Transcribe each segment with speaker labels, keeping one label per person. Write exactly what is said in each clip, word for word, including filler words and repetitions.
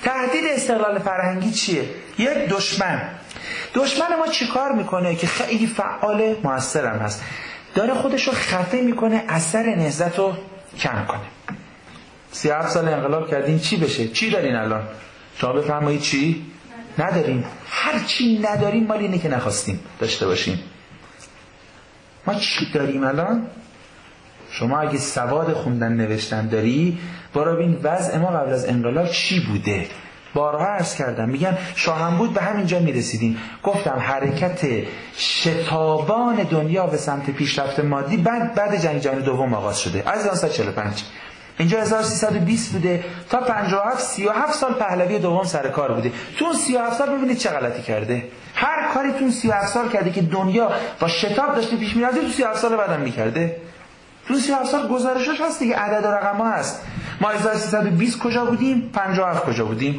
Speaker 1: تهدید استقلال فرهنگی چیه؟ یک دشمن. دشمن ما چیکار میکنه که خیلی فعال، موثرم هست، داره خودش رو خفه میکنه، اثر نهضت رو کم کنه. سی و هفت سال انقلاب کردین، چی بشه؟ چی دارین الان؟ شما بفرمایید چی؟ نداریم. هر چی نداریم مال اینه که نخواستیم داشته باشیم. ما چی داریم الان؟ شما اگه سواد خوندن نوشتن داری، برو ببین وضع ما قبل از انقلاب چی بوده. بارها عرض کردم، میگن شاهم بود به همینجا میرسیدیم. گفتم حرکت شتابان دنیا به سمت پیشرفت مادی بعد بعد جنگ جهانی دوم آغاز شده از هزار و سیصد و چهل و پنج. اینجا هزار و سیصد و بیست بوده تا پنجاه و هفت، سی و هفت سال پهلوی دوم سر کار بوده. تو اون سی و هفت سال ببینید چه غلطی کرده. هر کاری تو اون سی و هفت سال کرده که دنیا با شتاب داشته پیش میرفته، تو سی و هفت سال بعدم میکرده. تو سی و هفت سال گزارشش هست دیگه، عدد و رقم ها هست. ما هزار و سیصد و بیست کجا بودیم؟ پنجاه و هفت کجا بودیم؟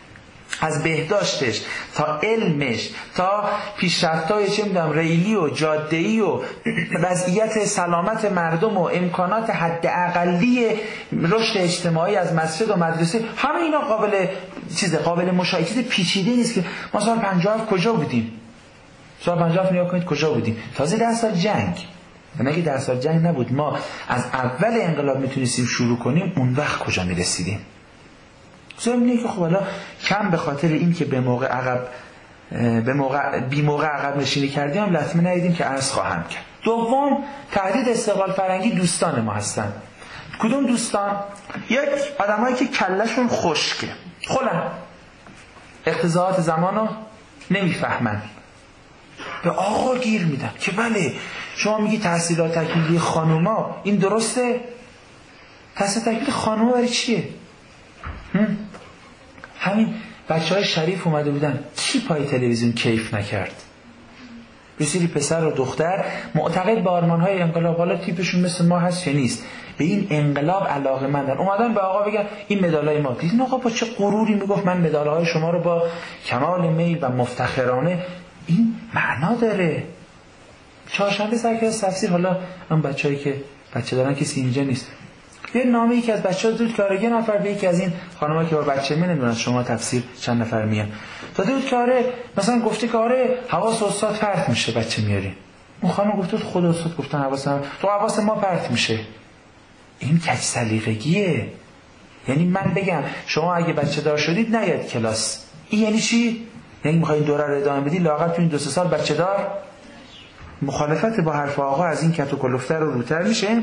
Speaker 1: از بهداشتش تا علمش تا پیشرفت‌های چه می‌دونم ریلی و جاده‌ای و وضعیت سلامت مردم و امکانات حداقلی رشد اجتماعی از مسجد و مدرسه، همه اینا قابل چیز قابل مشاهده، چیز پیچیده نیست که ما سال پنجاه و هفت کجا بودیم. سال پنجاه و هفت نگاه کنید کجا بودیم. تازه ده سال جنگ. یعنی اگه ده سال جنگ نبود ما از اول انقلاب میتونستیم شروع کنیم، اون وقت کجا میرسیدیم؟ زمینه که خب حالا کم به خاطر این که به موقع عقب به موقع بی موقع عقب نشینی کردیم هم لطمه ندیدیم که عرض خواهم کرد. دوم، تهدید استقلال فرهنگی دوستان ما هستن. کدوم دوستان؟ یک آدمایی که کلشون خشکه، خلن، اقتضاعات زمانو نمیفهمن، به آقا گیر میدن که بله شما میگی تحصیلات تکمیلی خانوما، این درسته؟ تحصیل تکمیلی خانوما برای چیه؟ هم؟ همین بچه های شریف اومده بودن، کی پای تلویزیون کیف نکرد؟ بسیاری پسر و دختر معتقد به آرمان‌های انقلاب، حالا تیپشون مثل ما هست یا نیست، به این انقلاب علاقه‌مندن، اومدن به آقا بگن این مدالای ما. دیدین آقا با چه غروری میگفت من مدالهای شما رو با کمال میل و مفتخرانه. این معنا داره. چهارشنبه سر کلاس تفسیر، حالا اون بچه‌ای که بچه دارن کسی اینجا نیست، یه نامه ای که از بچه‌ها دود که یه نفر به یکی از این خانم‌ها که با بچه می نمیدونن شما تفسیر چند نفر میان، داده بود که آره مثلا گفته که آره حواس استاد پرت میشه بچه میارین. اون خانم گفته خود استاد گفتن حواس ما تو حواس ما پرت میشه. این کج سلیقگیه. یعنی من بگم شما اگه بچه دار شدید نیاد کلاس، این یعنی چی؟ یعنی میخواین دوره رو ادامه بدی لااقل تو این دو سه سال بچه دار؟ مخالفت با حرف آقا از این کت و کلفتر رو روتر میشه.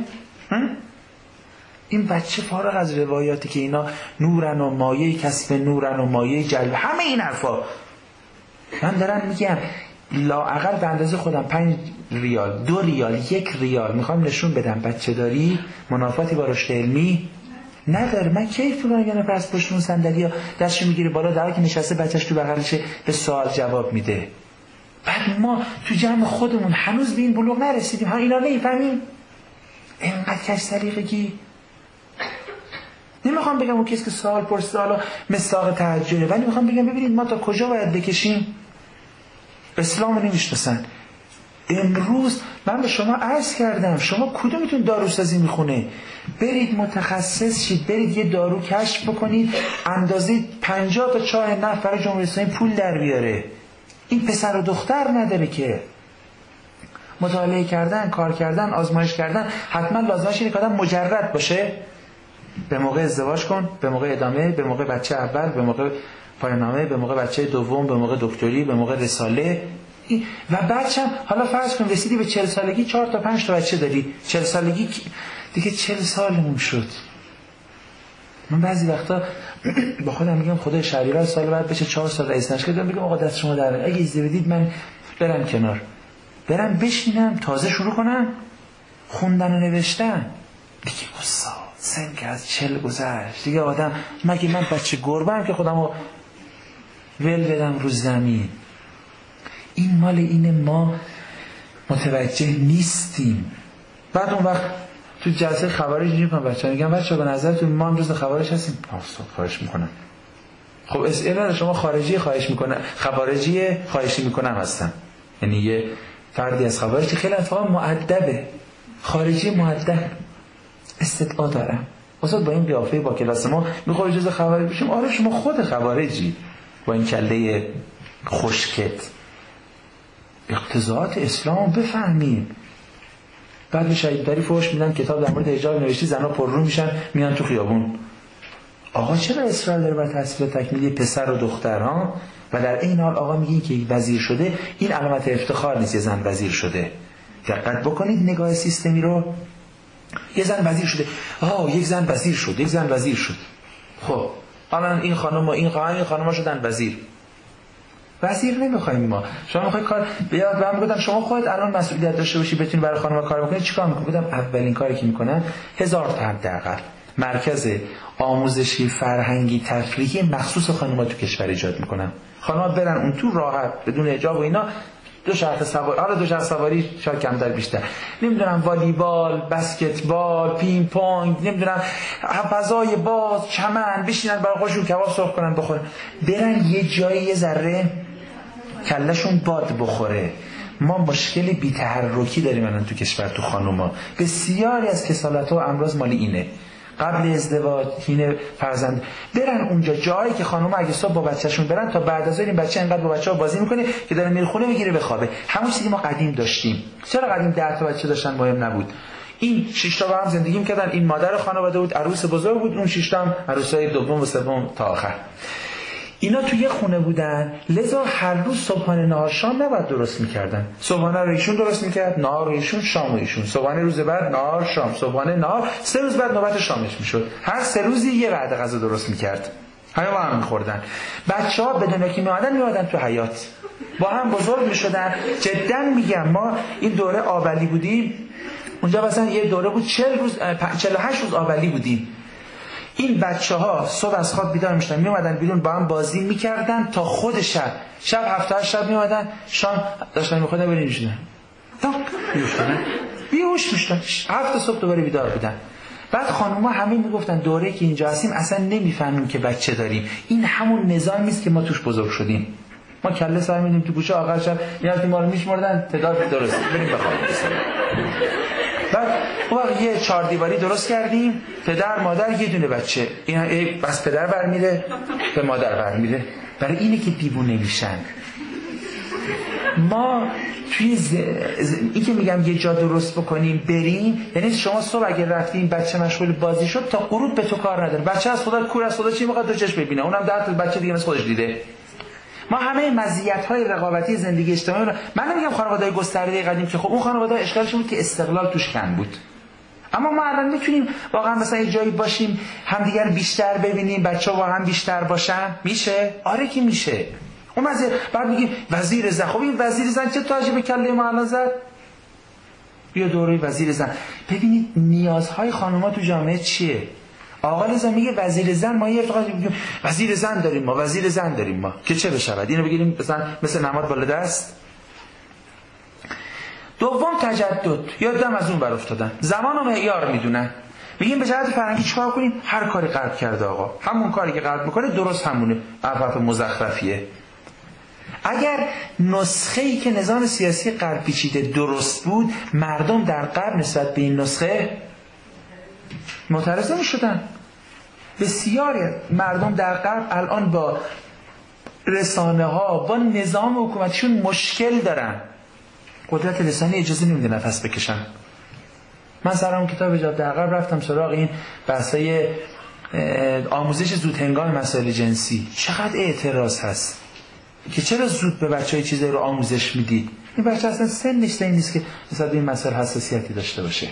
Speaker 1: این بچه فارغ از روایاتی که اینا نورن و مایه کسب نورن و مایه جلب، همه این حرفا، من دارم میگم لااقل به اندازه خودم پنج ریال، دو ریال، یک ریال میخوام نشون بدم بچه داری منافاتی با رشد علمی نداره. من کیف میکنم یه نفر از پشت اون صندلی ها دستشو میگیره بالا، در حالی که نشسته بچهش تو بغلشه به سوال جواب میده. بعد ما تو جمع خودمون هنوز به این بلوغ نرسیدیم، ها اینا نمیفهمیم. اینقدر کج سلیقگی. نمیخوام بگم اون کسی که سوال پرسید حالا مساق تهجره، ولی میخوام بگم ببینید ما تا کجا باید بکشیم. اسلام رو نمیشناسن. امروز من به شما عرض کردم شما کدومتون داروسازی میخونه، برید متخصص شید، برید یه دارو کشف بکنید اندازه پنجاه تا چای نفت برای جمهوری اسلامی پول در بیاره. این پسر و دختر نداره که مطالعه کردن، کار کردن، آزمایش کردن حتما لازمش اینه که آدم مجرد باشه. به موقع ازدواج کن، به موقع ادامه، به موقع بچه اول، به موقع پایان‌نامه، به موقع بچه دوم، به موقع دکتری، به موقع رساله. و بعدش هم حالا فرض کن رسیدی به چهل سالگی چهار تا پنج تا بچه داری، چهل سالگی دیگه چهل سالمون شد. من بعضی وقتا با خودم میگم خدای شهریور سال بعد بشه چهار سال رئیس دانشگاه، میگم آقا دست شما در اگه اجازه بدید من برم کنار، برم بشینم تازه شروع کنم خوندن و نوشتن. دیگه استاد سن که از چهل گذشت دیگه آدم، مگه من بچه گربه‌ام که خودمو ول بدم رو زمین؟ این مال اینه، ما متوجه نیستیم. بعد اون وقت تو جلسه خوارج اینجوری کنم بچه‌ها میگم بچه‌ها به نظرتون ما امروز خوارج هستیم؟ استاد خواهش میکنم. خب اسئله شما خارجی خواهش میکنه، خوارجی خواهشی میکنم هستن. یعنی یه فردی از خوارج خیلی اتفاقا مؤدبه، خارجی مؤدب، استدعا دارم. استاد با این قیافه با کلاس ما میخوای جز خوارج بشیم؟ آره شما خود خوارجی با این کله خشکت. اقتضاعات اسلام بفهمیم. بعد به شهیدتری فحش میدن، کتاب در مورد حجاب نوشتی، زنا پررو میشن میان تو خیابون. آقا چرا اصرار داره بر تحصیل تکمیلی پسر و دختر ها؟ و در این حال آقا میگه که وزیر شده، این علامت افتخار نیست یه زن وزیر شده. دقت بکنید نگاه سیستمی رو. یه زن وزیر شده، آه یک زن وزیر شد، یک زن وزیر شد. خب حالا این خانم و این خانم این خانم‌ها شدن وزیر. وزیر نمیخوایم ما. شما میخواید کار بیاد و من گفتم شما خودت الان مسئولیت داشته باشی بتونی برای خانم‌ها کار بکنی، چیکار میکنی؟ گفتم اولین کاری که میکنن هزار تا حداقل مرکز آموزشی فرهنگی تفریحی مخصوص خانم‌ها تو کشور ایجاد میکنن. خانم‌ها برن اون تو راحت بدون حجاب و اینا، دو شرط سواری، حالا دو شرط سواری شاید کمتر بیشتر، نمیدونم والیبال، بسکتبال، پینگ پونگ، نمیدونم فضای باز، چمن، بشینن برای خودشون کباب سرخ کنن بخورن، برن یه جایی یه ذره کلشون باد بخوره. ما مشکل بی‌تحرکی داریم الان تو کشور، تو خانوما بسیاری از کسالت‌ها و امراض مالی اینه. قبل ازدواج هینه فرزند برن اونجا، جایی که خانوما اگه صبح با بچه‌شون برن تا بعد از این بچه انقدر با بچه‌ها بازی میکنه که داره میره خونه میگیره بخوابه. همون چیزی ما قدیم داشتیم. چرا قدیم ده تا بچه داشتن مهم نبود؟ این شش تا با هم زندگی میکردن، این مادر خانواده بود، عروس بزرگ بود، اون شش تا هم عروسای دوم و سوم تا آخر. اینا توی خونه بودن، لذا هر روز صبحانه نهار شام نباید درست میکردن. صبحانه رو ایشون درست میکرد، نهار رو ایشون، شام رو ایشون. صبحانه روز بعد نهار شام، صبحانه نهار، سه روز بعد نوبت شامش میشد. هر سه روزی یه وعده غذا درست میکرد. همه با هم میخوردن. بچه‌ها بدون که میادن میادن تو حیاط. با هم بزرگ میشدن. جدا میگم ما این دوره آبلی بودیم. اونجا مثلا یه دوره بود چهل روز چهل و هشت روز آبلی بودیم. این بچه ها صبح از خواب بیدار میشدن، می اومدن بیرون با هم بازی میکردن تا خود شب. شب هفت هشت شب می اومدن، شام داشتن میخوردن برین میشدن تا بیوشتن بیوش میشدن. هفت صبح دوباره بیدار بودن. بعد خانوما همه میگفتن دوره که اینجا هستیم اصلا نمیفهمیم که بچه داریم. این همون نظامی است که ما توش بزرگ شدیم. ما کله سر میدیم تو گوشه، آخر شب میاد ما رو میشمردن تعداد درست بریم بخوابیم. بعد اون وقت یه چهار دیواری درست کردیم، پدر مادر یه دونه بچه، این بس پدر برمیره به مادر برمیره. برای اینه که دیوونه میشن. ما توی ز... ز... این که میگم یه جا درست بکنیم بریم، یعنی شما صبح اگه رفتیم بچه مشغول بازی شد تا غروب به تو کار نداره. بچه از خدا کور از خدا چی میخواد تو چشم ببینه، اونم ده تا بچه دیگه مثل خودش دیده. ما همه مزیت‌های رقابتی زندگی اجتماعی رو، من نمیگم خانواده‌های گسترده قدیم که خب اون خانواده اشکالش بود که استقلال توش کم بود، اما ما الان میتونیم واقعا مثلا یه جایی باشیم همدیگر بیشتر ببینیم، بچه‌ها واقعا بیشتر باشن. میشه؟ آره که میشه. اون وزیر بعد میگیم وزیر زن، خب این وزیر زن چه تاجی به کله ما الان زد؟ بیا دوره وزیر زن. ببینید نیازهای خانم‌ها تو جامعه چیه؟ آقا لذا میگه وزیر زن، ما یه افتخار میگیم وزیر زن داریم ما، وزیر زن داریم ما، که چه بشود؟ اینو بگیریم مثلا مثل نماد بالا دست. دوم تجدد، یادم از اون بر افتادن، زمان و معیار میدونن. میگیم به جهت فرهنگی چیکار کنیم؟ هر کاری غرب کرده آقا، همون کاری که غرب میکنه درست همونه، عفاف مزخرفیه. اگر نسخه‌ای که نظام سیاسی غرب پیچیده درست بود، مردم در غرب نسبت به این نسخه معترض نمی‌شدن. بسیاری مردم در غرب الان با رسانه ها، با نظام حکومتیشون مشکل دارن. قدرت لسانی اجازه نمیده نفس بکشن. من سر اون کتاب حجاب در غرب رفتم سراغ این بحثای آموزش زود هنگام مسائل جنسی. چقدر اعتراض هست که چرا زود به بچه‌ها چیزایی رو آموزش میدید؟ این بچه اصلا سنش این نیست که نسبت به این مسائل حساسیتی داشته باشه.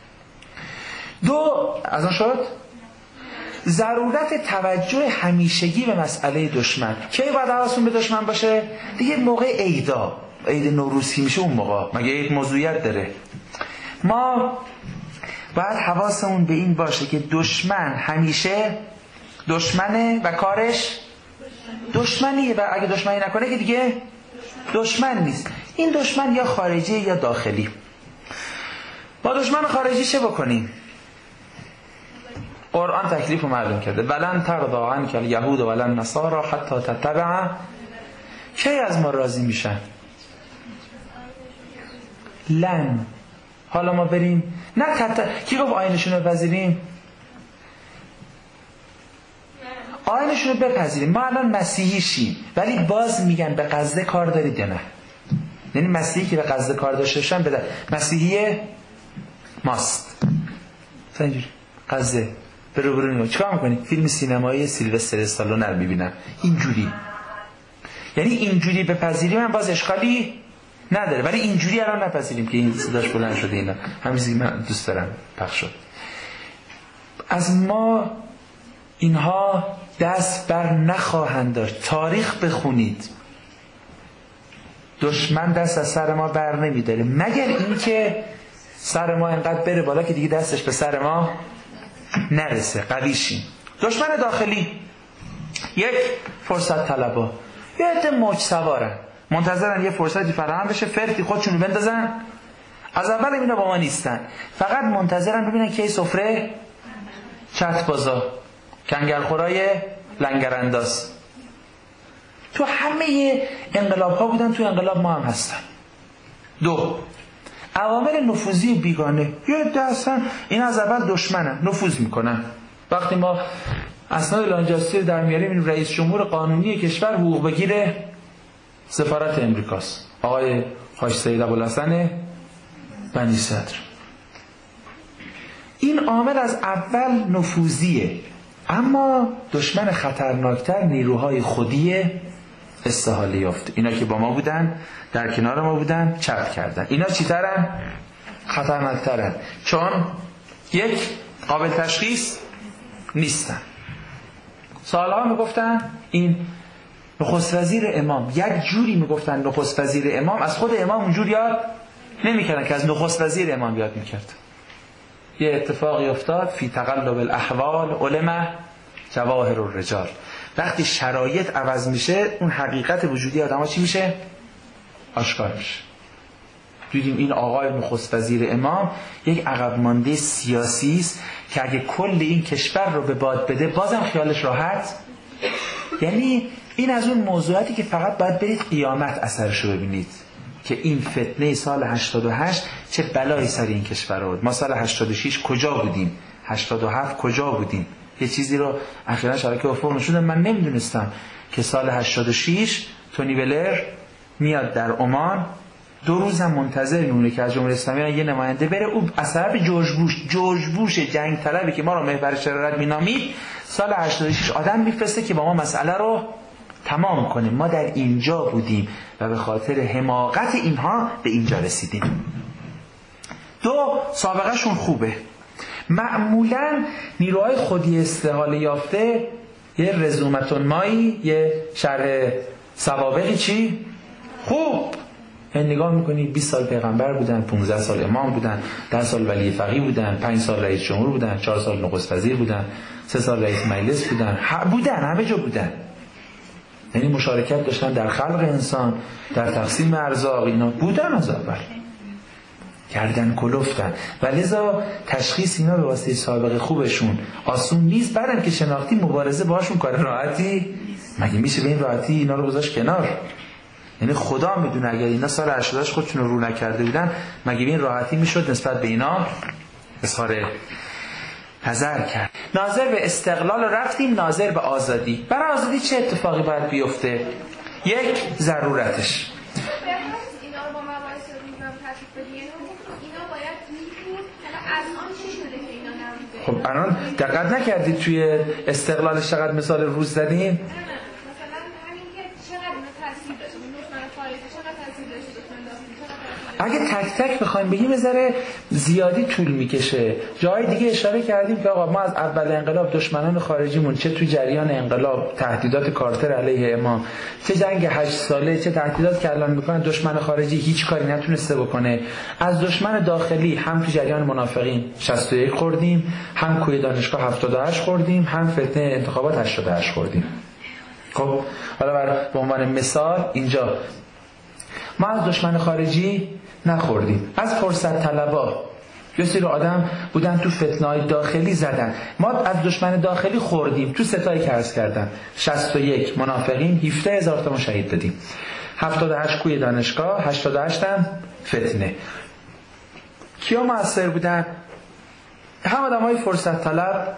Speaker 1: دو، از آن شد ضرورت توجه همیشگی به مسئله دشمن. کی باید حواستون به دشمن باشه؟ دیگه موقع عیدا، عید نوروز که میشه اون موقع، مگه یک موضوعیت داره؟ ما باید حواسمون به این باشه که دشمن همیشه دشمنه و کارش دشمنیه و اگه دشمنی نکنه که دیگه دشمن نیست. این دشمن یا خارجی یا داخلی. با دشمن خارجی چه بکنیم؟ قرآن تکلیف رو معلوم کرده، ولن ترضی عنک الیهود ولا النصارى حتی تتبع. کی از ما راضی میشن؟ لن. حالا ما بریم نه تت... کی گفت آیینشون رو پذیریم؟ آیینشون رو بپذیریم. ما الان مسیحی شیم ولی باز میگن به قصد کار دارید یا نه؟ یعنی مسیحی که به قصد کار داشته باشن بده مسیحی ماست تا اینجوری قصد برو برو نگاه چیکار میکنی؟ فیلم سینمایی سیلوستر استالون رو میبینم اینجوری. یعنی اینجوری بپذیریم من باز اشکالی نداره، ولی اینجوری الان نپذیریم که این صداش بلند شده. اینا همین چیزی من دوست دارم پخش شد. از ما اینها دست بر نخواهند داشت. تاریخ بخونید، دشمن دست از سر ما بر نمیداره مگر اینکه سر ما انقدر بره بالا که دیگه دستش به سر ما نرسه، قوی شیم. دشمن داخلی، یک فرصت طلبا، یه عده موج سوارن منتظرن یه فرصتی فراهم بشه فرتی خودشونو بندازن. از اول اینا با ما نیستن، فقط منتظرن ببینن کی سفره چت بازا کنگرخورای لنگرانداز. تو همه انقلاب ها بودن، تو انقلاب ما هم هستن. دو، عوامل نفوذی بیگانه. یه عده هستن این از اول دشمنن، نفوذ میکنن. وقتی ما اسناد لانجاستی در میاریم، این رئیس جمهور قانونی کشور حقوق بگیر سفارت امریکاست، آقای حاج سید ابوالحسن بنی صدر. این عامل از اول نفوذیه، اما دشمن خطرناکتر نیروهای خودی استحاله یافته. اینا که با ما بودن، در کنار ما بودن، چپ کردن. اینا چی ترن؟ خطرناکترن، چون یک، قابل تشخیص نیستن. سالها میگفتن این نخست وزیر امام، یک جوری میگفتن نخست وزیر امام، از خود امام اونجور یاد نمیکردن که از نخست وزیر امام یاد میکرد. یه اتفاقی افتاد، فی تقلب الاحوال علم جواهر الرجال. وقتی شرایط عوض میشه، اون حقیقت وجودی آدم‌ها چی میشه؟ آشکار میشه. دیدیم این آقای نخست وزیر امام یک عقب مانده سیاسی است که اگه کل این کشور رو به باد بده بازم خیالش راحت. یعنی این از اون موضوعاتی که فقط باید برید قیامت اثرش رو ببینید که این فتنه سال هشتاد و هشت چه بلایی سر این کشور آورد. ما سال هشتاد و شش کجا بودیم؟ هشتاد و هفت کجا بودیم؟ یه چیزی رو اخیراً شبکه افق نشوندن. من نمیدونستم که سال هشتاد و شش تونی بلر میاد در عمان، دو روز هم منتظر میمونه که از جمهوری اسلامی یه نماینده بره. او از طرف جورج بوش، جورج بوش جنگ طلبی که ما رو محور شرارت مینامید، سال هشتاد و شش آدم میفرسته که با ما مسئله رو تمام کنه. ما در اینجا بودیم و به خاطر حماقت اینها به اینجا رسیدیم. دو، سابقه شون خوبه. معمولا نیروهای خودی استحاله یافته یه رزومتون مایی، یه شرح سوابقی چی؟ خوب. این نگاه میکنی بیست سال پیغمبر بودن، پانزده سال امام بودن، ده سال ولی فقیه بودن، پنج سال رئیس جمهور بودن، چهار سال نخست وزیر بودن، سه سال رئیس مجلس بودن، بودن همه جا بودن. یعنی مشارکت داشتن در خلق انسان، در تقسیم ارزاق، اینا بودن از اول. گردن کلفتن و لذا تشخیص اینا به واسطه سابقه خوبشون آسون نیست. بعدم که شناختی مبارزه باشون کار راحتی مگه میشه؟ به این راحتی اینا رو گذاشت کنار؟ یعنی خدا میدونه اگر اینا سال هشتاد خودشون رو رو نکرده بودن مگه به این راحتی میشد نسبت به اینا اظهار نظر کرد؟ ناظر به استقلال رفتیم، ناظر به آزادی. برای آزادی چه اتفاقی باید بیفته؟ یک، ضرورتش. خب الان دقت نکردید توی استقلالش چقدر مثال روز زدیم؟ اگه تک تک بخوایم بگیم بذاره زیادی طول میکشه. جای دیگه اشاره کردیم که آقا ما از اول انقلاب دشمنان خارجیمون چه تو جریان انقلاب تهدیدات کارتر علیه امام، چه جنگ هشت ساله، چه تهدیدات که الان میکنن، دشمن خارجی هیچ کاری نتونسته بکنه. از دشمن داخلی هم تو جریان منافقین شصت و یک خوردیم، هم کوی دانشگاه هفتاد و هشت خوردیم، هم فتنه انتخابات هشتاد و هشت خوردیم. خب حالا بر به عنوان مثال اینجا ما از دشمن خارجی نخوردیم، از فرصت طلبا یه سری آدم بودن تو فتنه‌های داخلی زدن. ما از دشمن داخلی خوردیم تو ستایی که عرض کردم، شصت و یک منافقین، هفده هزار تا ما شهید دادیم، هفتاد و هشت کوی دانشگاه، هشتاد و هشت هم فتنه. کیا مؤثر بودن؟ هم آدم‌های فرصت طلب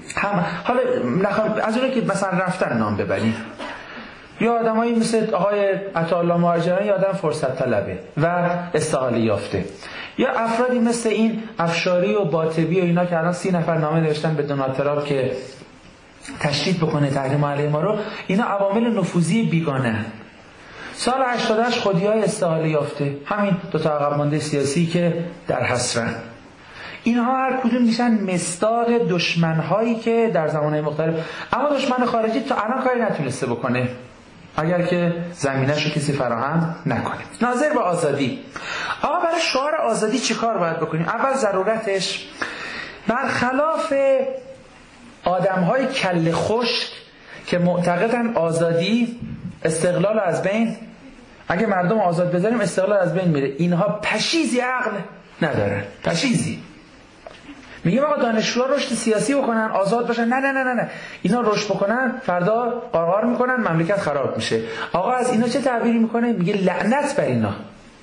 Speaker 1: هم حالا از اون که مثلا رفتن نام ببریم، یا آدمایی مثل آقای عطاالله مهاجرانی آدم فرصت طلبه و استقاله یافته، یا افرادی مثل این افشاری و باطبی و اینا که الان سی نفر نامه نوشتن به دونالد ترامپ که تشدید بکنه تحریم علیه ما رو. اینا عوامل نفوذی بیگانه. سال هشتاد و هشت خودیای استقاله یافته، همین دو تا عقب مانده سیاسی که در حسرن، اینها هر کدوم میشن مصداق دشمن‌هایی که در زمانهای مختلف، اما دشمن خارجی تا الان کاری نتونسته بکنه اگر که زمینه‌شو کسی فراهم نکنه. ناظر به آزادی. آقا برای شعار آزادی چی کار باید بکنیم؟ اول ضرورتش، برخلاف آدم‌های کله خشک که معتقدن آزادی استقلال از بین، اگه مردم آزاد بذاریم استقلال از بین میره، اینها پشیزی عقل ندارن، پشیزی. میگیم آقا دانشجوها رشد سیاسی بکنن، آزاد باشن. نه نه نه نه نه، اینا رشد بکنن فردا قارقار میکنن، مملکت خراب میشه. آقا از اینا چه تعبیری میکنه؟ میگه لعنت بر اینا.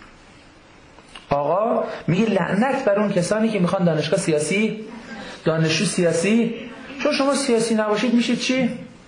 Speaker 1: آقا میگه لعنت بر اون کسانی که میخوان دانشگاه سیاسی، دانشجو سیاسی. چون شما سیاسی نباشید میشید چی؟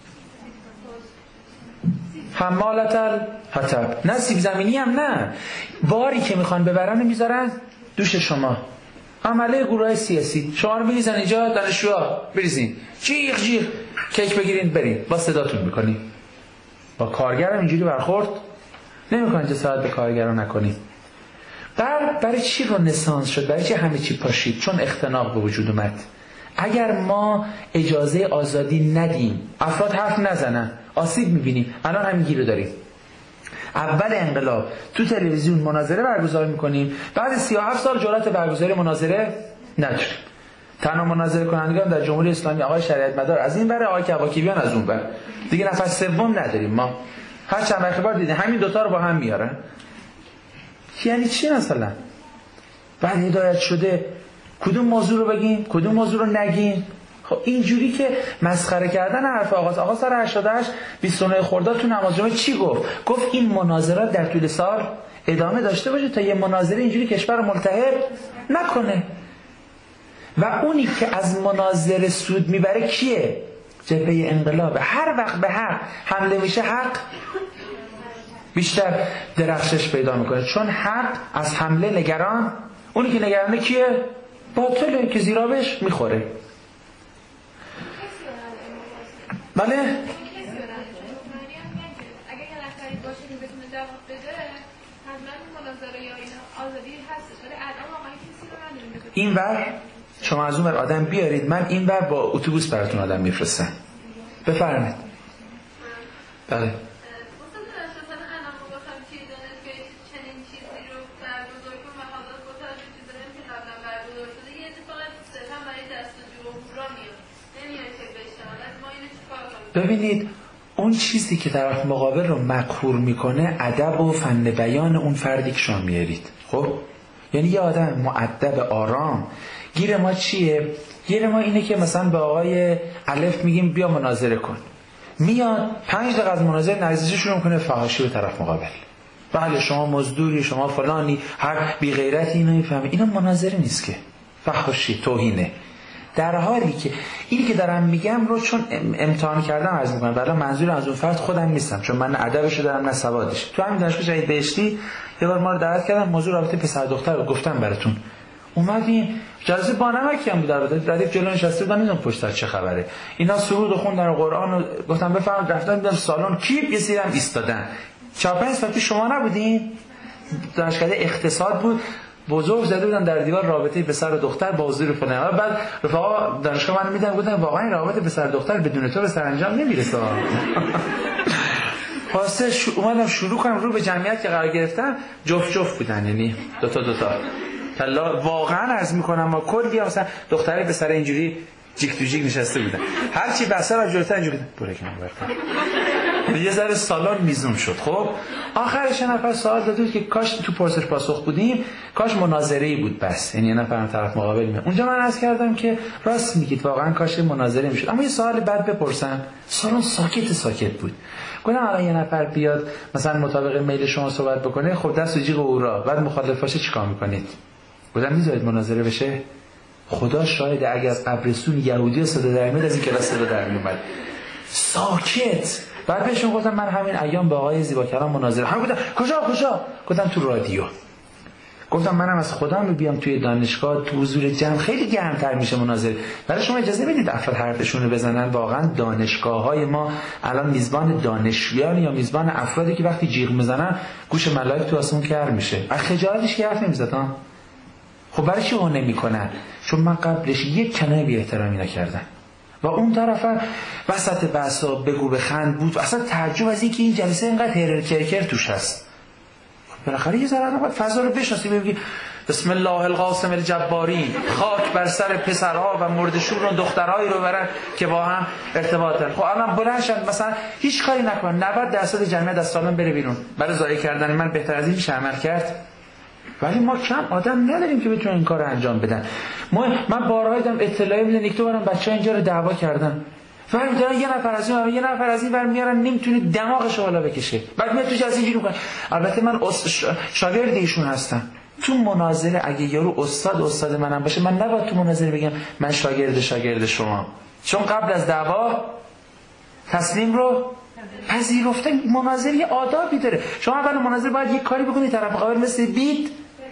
Speaker 1: حمالت الحطب. نه سیب زمینی هم نه، باری که میخوان ببرن میذارن دوش شما. عمله گروه سیاسی شما رو میریزن اینجا، دانشجوها بریزین، جیغ جیغ کیک بگیرین برین، با صداتون میکنین. با کارگرم اینجوری برخورد نمیکنن که ساعت به کارگران نکنین. بر برای چی رنسانس شد؟ برای چی همه چی پاشید؟ چون اختناق به وجود اومد. اگر ما اجازه آزادی ندیم، افراد حرف نزنن، آسیب میبینیم. الان همین گیرو داریم. اول انقلاب تو تلویزیون مناظره برگزار میکنیم، بعد سی و هفت سال جرأت برگزاری مناظره نداریم. تنها مناظره کنندگان در جمهوری اسلامی آقای شریعت مدار از این بره، آقای کواکیبیان از اون بره. دیگه نفر سوم نداریم ما. هر چند وقت بار دیدین همین دوتا رو با هم میارن. یعنی چی مثلا؟ بعد هدایت شده کدوم موضوع رو بگیم، کدوم موضوع رو نگیم. خب اینجوری که مسخره کردن حرف آقاست. آقا سال هشتاد و هشت بیست و نه خرداد تو نماز جمعه چی گفت؟ گفت این مناظرات در طول سال ادامه داشته باشه تا یه مناظره اینجوری کشور رو ملتهب نکنه. و اونی که از مناظره سود میبره کیه؟ جبهه انقلاب. هر وقت به حق حمله میشه حق بیشتر درخشش پیدا میکنه، چون حق از حمله نگران، اونی که نگرانه کیه؟ باطله که زیرابش میخوره. بله؟ اگه یه نفری باشه که بتونه جواب بده، حتما مناظره یا اینا آزادی هستش، ولی الان واقعا کسی رو نداریم. این ور شما از اون ور آدم بیارید، من این ور با اتوبوس براتون آدم میفرستم. بفرمایید. بله. ببینید اون چیزی که طرف مقابل رو مقهور میکنه ادب و فن بیان اون فردی که شما میارید. خب یعنی یه آدم مؤدب آرام، گیر ما چیه؟ گیر ما اینه که مثلا به آقای الف میگیم بیا مناظره کن، میاد پنج دقیقه از مناظره نریزش شروع میکنه فحاشی به طرف مقابل. بله شما مزدوری، شما فلانی، هر بی غیرتی اینو میفهمه. اینا مناظره نیست که، فحاشی، توهینه. در حالی که اینی که دارم میگم رو چون امتحان کردم عرض میکنم، ولی منظور از اون فرد خودم نیستم، چون من ادبشو دارم نه سوادش. تو همین دانشگاه شهید بهشتی یه بار ما رو دعوت کردن، موضوع رابطه پسر دختر رو گفتم براتون. اومدیم جلسه بانمکی هم بود، البته ردیف جلو نشسته بودن، نمیدونم پشت سر چه خبره. اینا سرود و خوندن قرآن و گفتم بفرمایید، رفتن دیدم سالن کیپ یه سری هم ایستادن. چهار پنج ساعتی شما نبودین؟ دانشگاه اقتصاد بود، بزرگ زده بودن در دیوار رابطه پسر و دختر با حضور فلان. بعد رفقا دانشگاه منو میدن گفتن واقعا این رابطه پسر دختر بدون تو به سرانجام نمیرسه. واسه شو... اومدم شروع کنم رو به جمعیت که قرار گرفتم، جفت جفت بودن، یعنی دو تا دو تا. طلا واقعا عرض میکنم ما کلی مثلا دختره به سر اینجوری جیک تو جیک نشسته بودن، هر چی بسر از جلوتر اینجوری بوره کنم برتا یه ذره سالن میزون شد. خب آخرش یه نفر سوال داده بود که کاش تو پرسش پاسخ بودیم، کاش مناظره‌ای بود بس، یعنی یه نفر طرف مقابل میاد. اونجا من عرض کردم که راست میگید واقعا کاش مناظره میشد، اما یه سوال بعد بپرسم. سالن ساکت ساکت بود. گفتم الان یه نفر بیاد مثلا مطابق میل شما صحبت بکنه، خب دست و جیغ و اورا، بعد مخالف باشه چیکار میکنید؟ گفتم میذارید مناظره بشه؟ خدا شاید اگر از قبرستون یهودی صدا در میاد از این کلاس صدا در میومد. ساکت. بعد بهشون گفتم من همین ایام با آقای زیبا کلام مناظره. هم گفتم کجا کجا؟ گفتم تو رادیو. گفتم منم از خودم بیام توی دانشگاه تو حضور جمع خیلی گرمتر میشه مناظره. برای شما اجازه بدید افراد حرفشون رو بزنن. واقعا دانشگاه‌های ما الان میزبان دانشجویان یا میزبان افرادی که وقتی جیغ میزنن گوش ملائک تو آسمون کر میشه. از خجالتش که حرف نمیزد ها. خب برای چی اون نمیکنن؟ چون من قبلش یک کلمه بی احترامی نکردم. و اون طرف وسط بحثا بگو بخند بود. اصلا تعجب از اینکه این جلسه اینقدر هرر کرکر توش هست. بالاخره یه ذره باید فضا رو بشناسی. بگی بسم الله القاسم الجباری، خاک بر سر پسرها و مردشور و دخترهایی رو برن که با هم ارتباط دارن. خب الان بلند شد مثلا هیچ کاری نکن، نود درصد جمعیت از سالن بره بیرون. برای ضایع کردن من بهتر از این میشه عمل کرد. ولی ما کم آدم نداریم که بتونن این کار رو انجام بدن. ما من بارها دیدم اطلاعی میدن یک دو بارم بچه‌ها اینجا رو دعوا کردن. فرض دارن یه نفر از اون یه نفر از این ور میارن نمیتونه دماغش رو بالا بکشه. بعد میاد تو جلسه اینجوری میکنه. البته من شاگرد ایشون هستم. تو مناظره اگه یارو استاد استاد منم باشه من نباید تو مناظره بگم من شاگرد شاگرد شما. چون قبل از دعوا تسلیم رو پذیرفته. مناظره یه آدابی داره. شما اول مناظره باید یه کاری بکنید طرف مقابل مثل بیت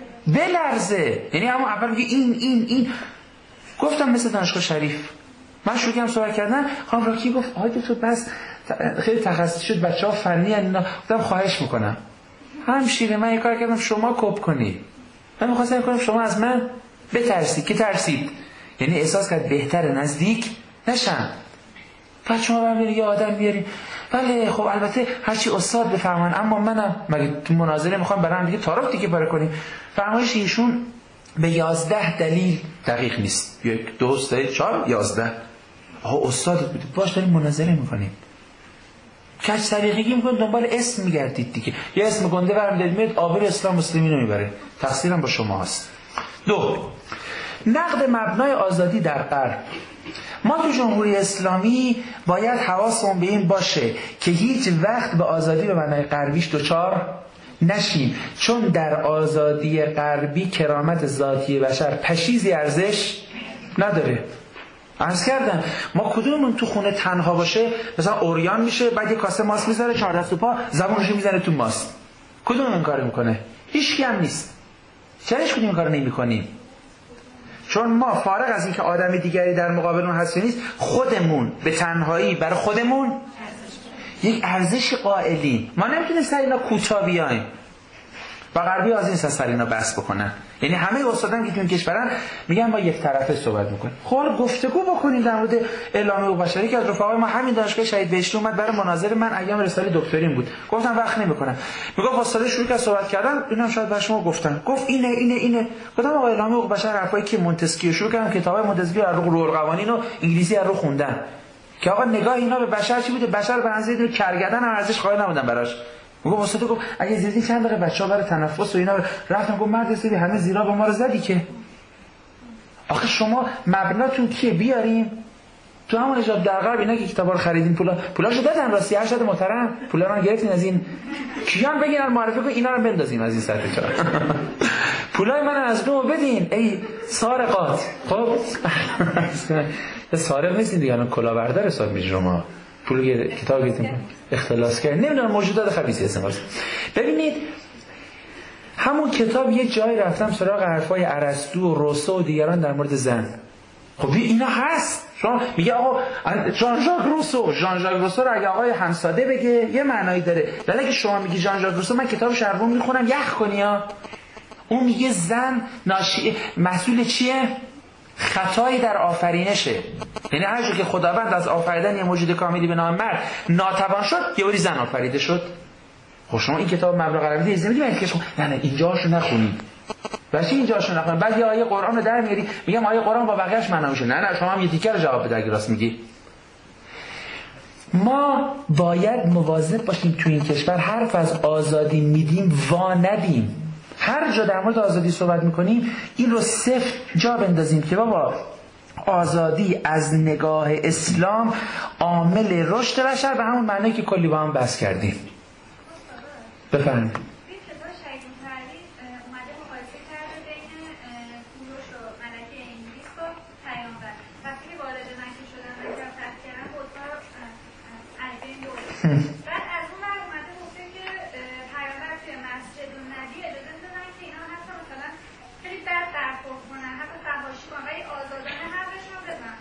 Speaker 1: بلرزه. یعنی همون اول میگه این این این گفتم مثل دانشگاه شریف من شروع کردم صحبت کردن. خانم راکی گفت آقای دکتر بس خیلی تخصصی شد بچه‌ها فنی ان اینا. گفتم خواهش میکنم همشیره من یه کار کردم شما کپ کنید. من می‌خواستم کنم شما از من بترسید که ترسید. یعنی احساس کرد بهتره نزدیک نشن. بعد شما برمی‌ری یه آدم میارین. بله خب البته هرچی استاد بفهمن اما منم مگه تو مناظره میخوام برام دیگه تعارف دیگه پاره کنیم. فرمایش ایشون به یازده دلیل دقیق نیست. یک دو سه چهار یازده. آها استاد بود باش داریم مناظره میکنیم. کج سلیقگی میکنید دنبال اسم میگردید دیگه. یه اسم گنده برمی‌دارید میاد آبر اسلام مسلمین رو میبره. تقصیرم با شما هست. دو نقد مبنای آزادی در غرب. ما تو جمهوری اسلامی باید حواسمون به این باشه که هیچ وقت به آزادی به معنای غربیش دوچار نشیم. چون در آزادی غربی کرامت ذاتی بشر پشیزی ارزش نداره. عرض کردم ما کدوممون تو خونه تنها باشه مثلا اوریان میشه بعد یه کاسه ماست میذاره چهار دست و پا زبونشو میزنه تو ماست. کدوم این کارو میکنه؟ هیچ کی هم نیست. چرا هیچ کدوم این کارو نمیکنیم؟ چون ما فارغ از اینکه آدم دیگری در مقابل اون هست نیست خودمون به تنهایی برای خودمون یک ارزش قائلیم. ما نمیتونیم سر اینا کوتاه بیایم و غربی از این سر اینا بحث بکنن. یعنی همه استادان که تو این کشورن میگن ما یک طرفه صحبت میکنیم. خب گفتگو بکنیم در مورد اعلامه حقوق بشری. که از رفقای ما همین دانشگاه شهید بهشتی اومد برای مناظره من ایام رساله دکتریم بود. گفتم وقت نمیکنم. میگفت استاد شروع کرد صحبت کردن اینا شاید برای شما گفتن. گفت اینه اینه اینه. گفتم آقا اعلامه حقوق بشر حرفایی که مونتسکیو شروع کردن کتابای مونتسکیو از روح قوانین و انگلیسی از رو خوندن. که آقا نگاه اینا به بشر چی بوده؟ بشر به اندازه کرگدن هم ارزش قائل نبودن براش. میگم استاد گفت اگه زیدی چند دقیقه بچه‌ها برای تنفس و اینا رفتن گفت مرد سیدی همه زیرا به ما رو زدی که. آخه شما مبناتون کیه بیاریم تو همون اجاب در غرب اینا که کتابا رو خریدین پولا پولاشو دادن راستی ارشد محترم پولا رو گرفتین از این کیان بگین معرفی کن اینا رو بندازیم از این سطح چرا پولای من از دو بدین ای سارقات. خب سارق نیستین دیگه الان کلاهبردار حساب میشه شما پول کتاب گرفتین اختلاس کردن نمیدونم موجودات خبیثی استعمال. ببینید همون کتاب یه جایی رفتم سراغ حرفای ارسطو و روسو و دیگران در مورد زن. خب اینا هست. شما میگه آقا ژان ژاک روسو ژان ژاک روسو رو اگه آقای همساده بگه یه معنایی داره. ولی اگه شما میگی ژان ژاک روسو من کتابش رو میخونم یخ کنی ها. اون میگه زن ناشی محصول چیه؟ خطایی در آفرینشه. یعنی هر جور که خداوند از آفریدن یه موجود کاملی به نام مرد ناتوان شد یه وری زن آفریده شد. خب شما این کتاب مبلغ قربی دیدید نمیدونید که شما نه نه اینجاشو نخونید. واسه اینجاشو نخونید. بعد یه آیه قرآن رو در میاری میگم آیه قرآن با بقیه‌اش معنا میشه. نه نه شما هم یه تیکه رو جواب بده اگه راست میگی. ما باید مواظب باشیم تو این کشور حرف از آزادی میدیم وا ندیم. هر جا در مورد آزادی صحبت میکنیم این رو صفر جا بندازیم که بابا آزادی از نگاه اسلام عامل رشد بشر به همون معنی که کلی با هم بحث کردیم. بفرمایید.
Speaker 2: اومده مقایسه کرده بین کوروش و ملکه انگلیس با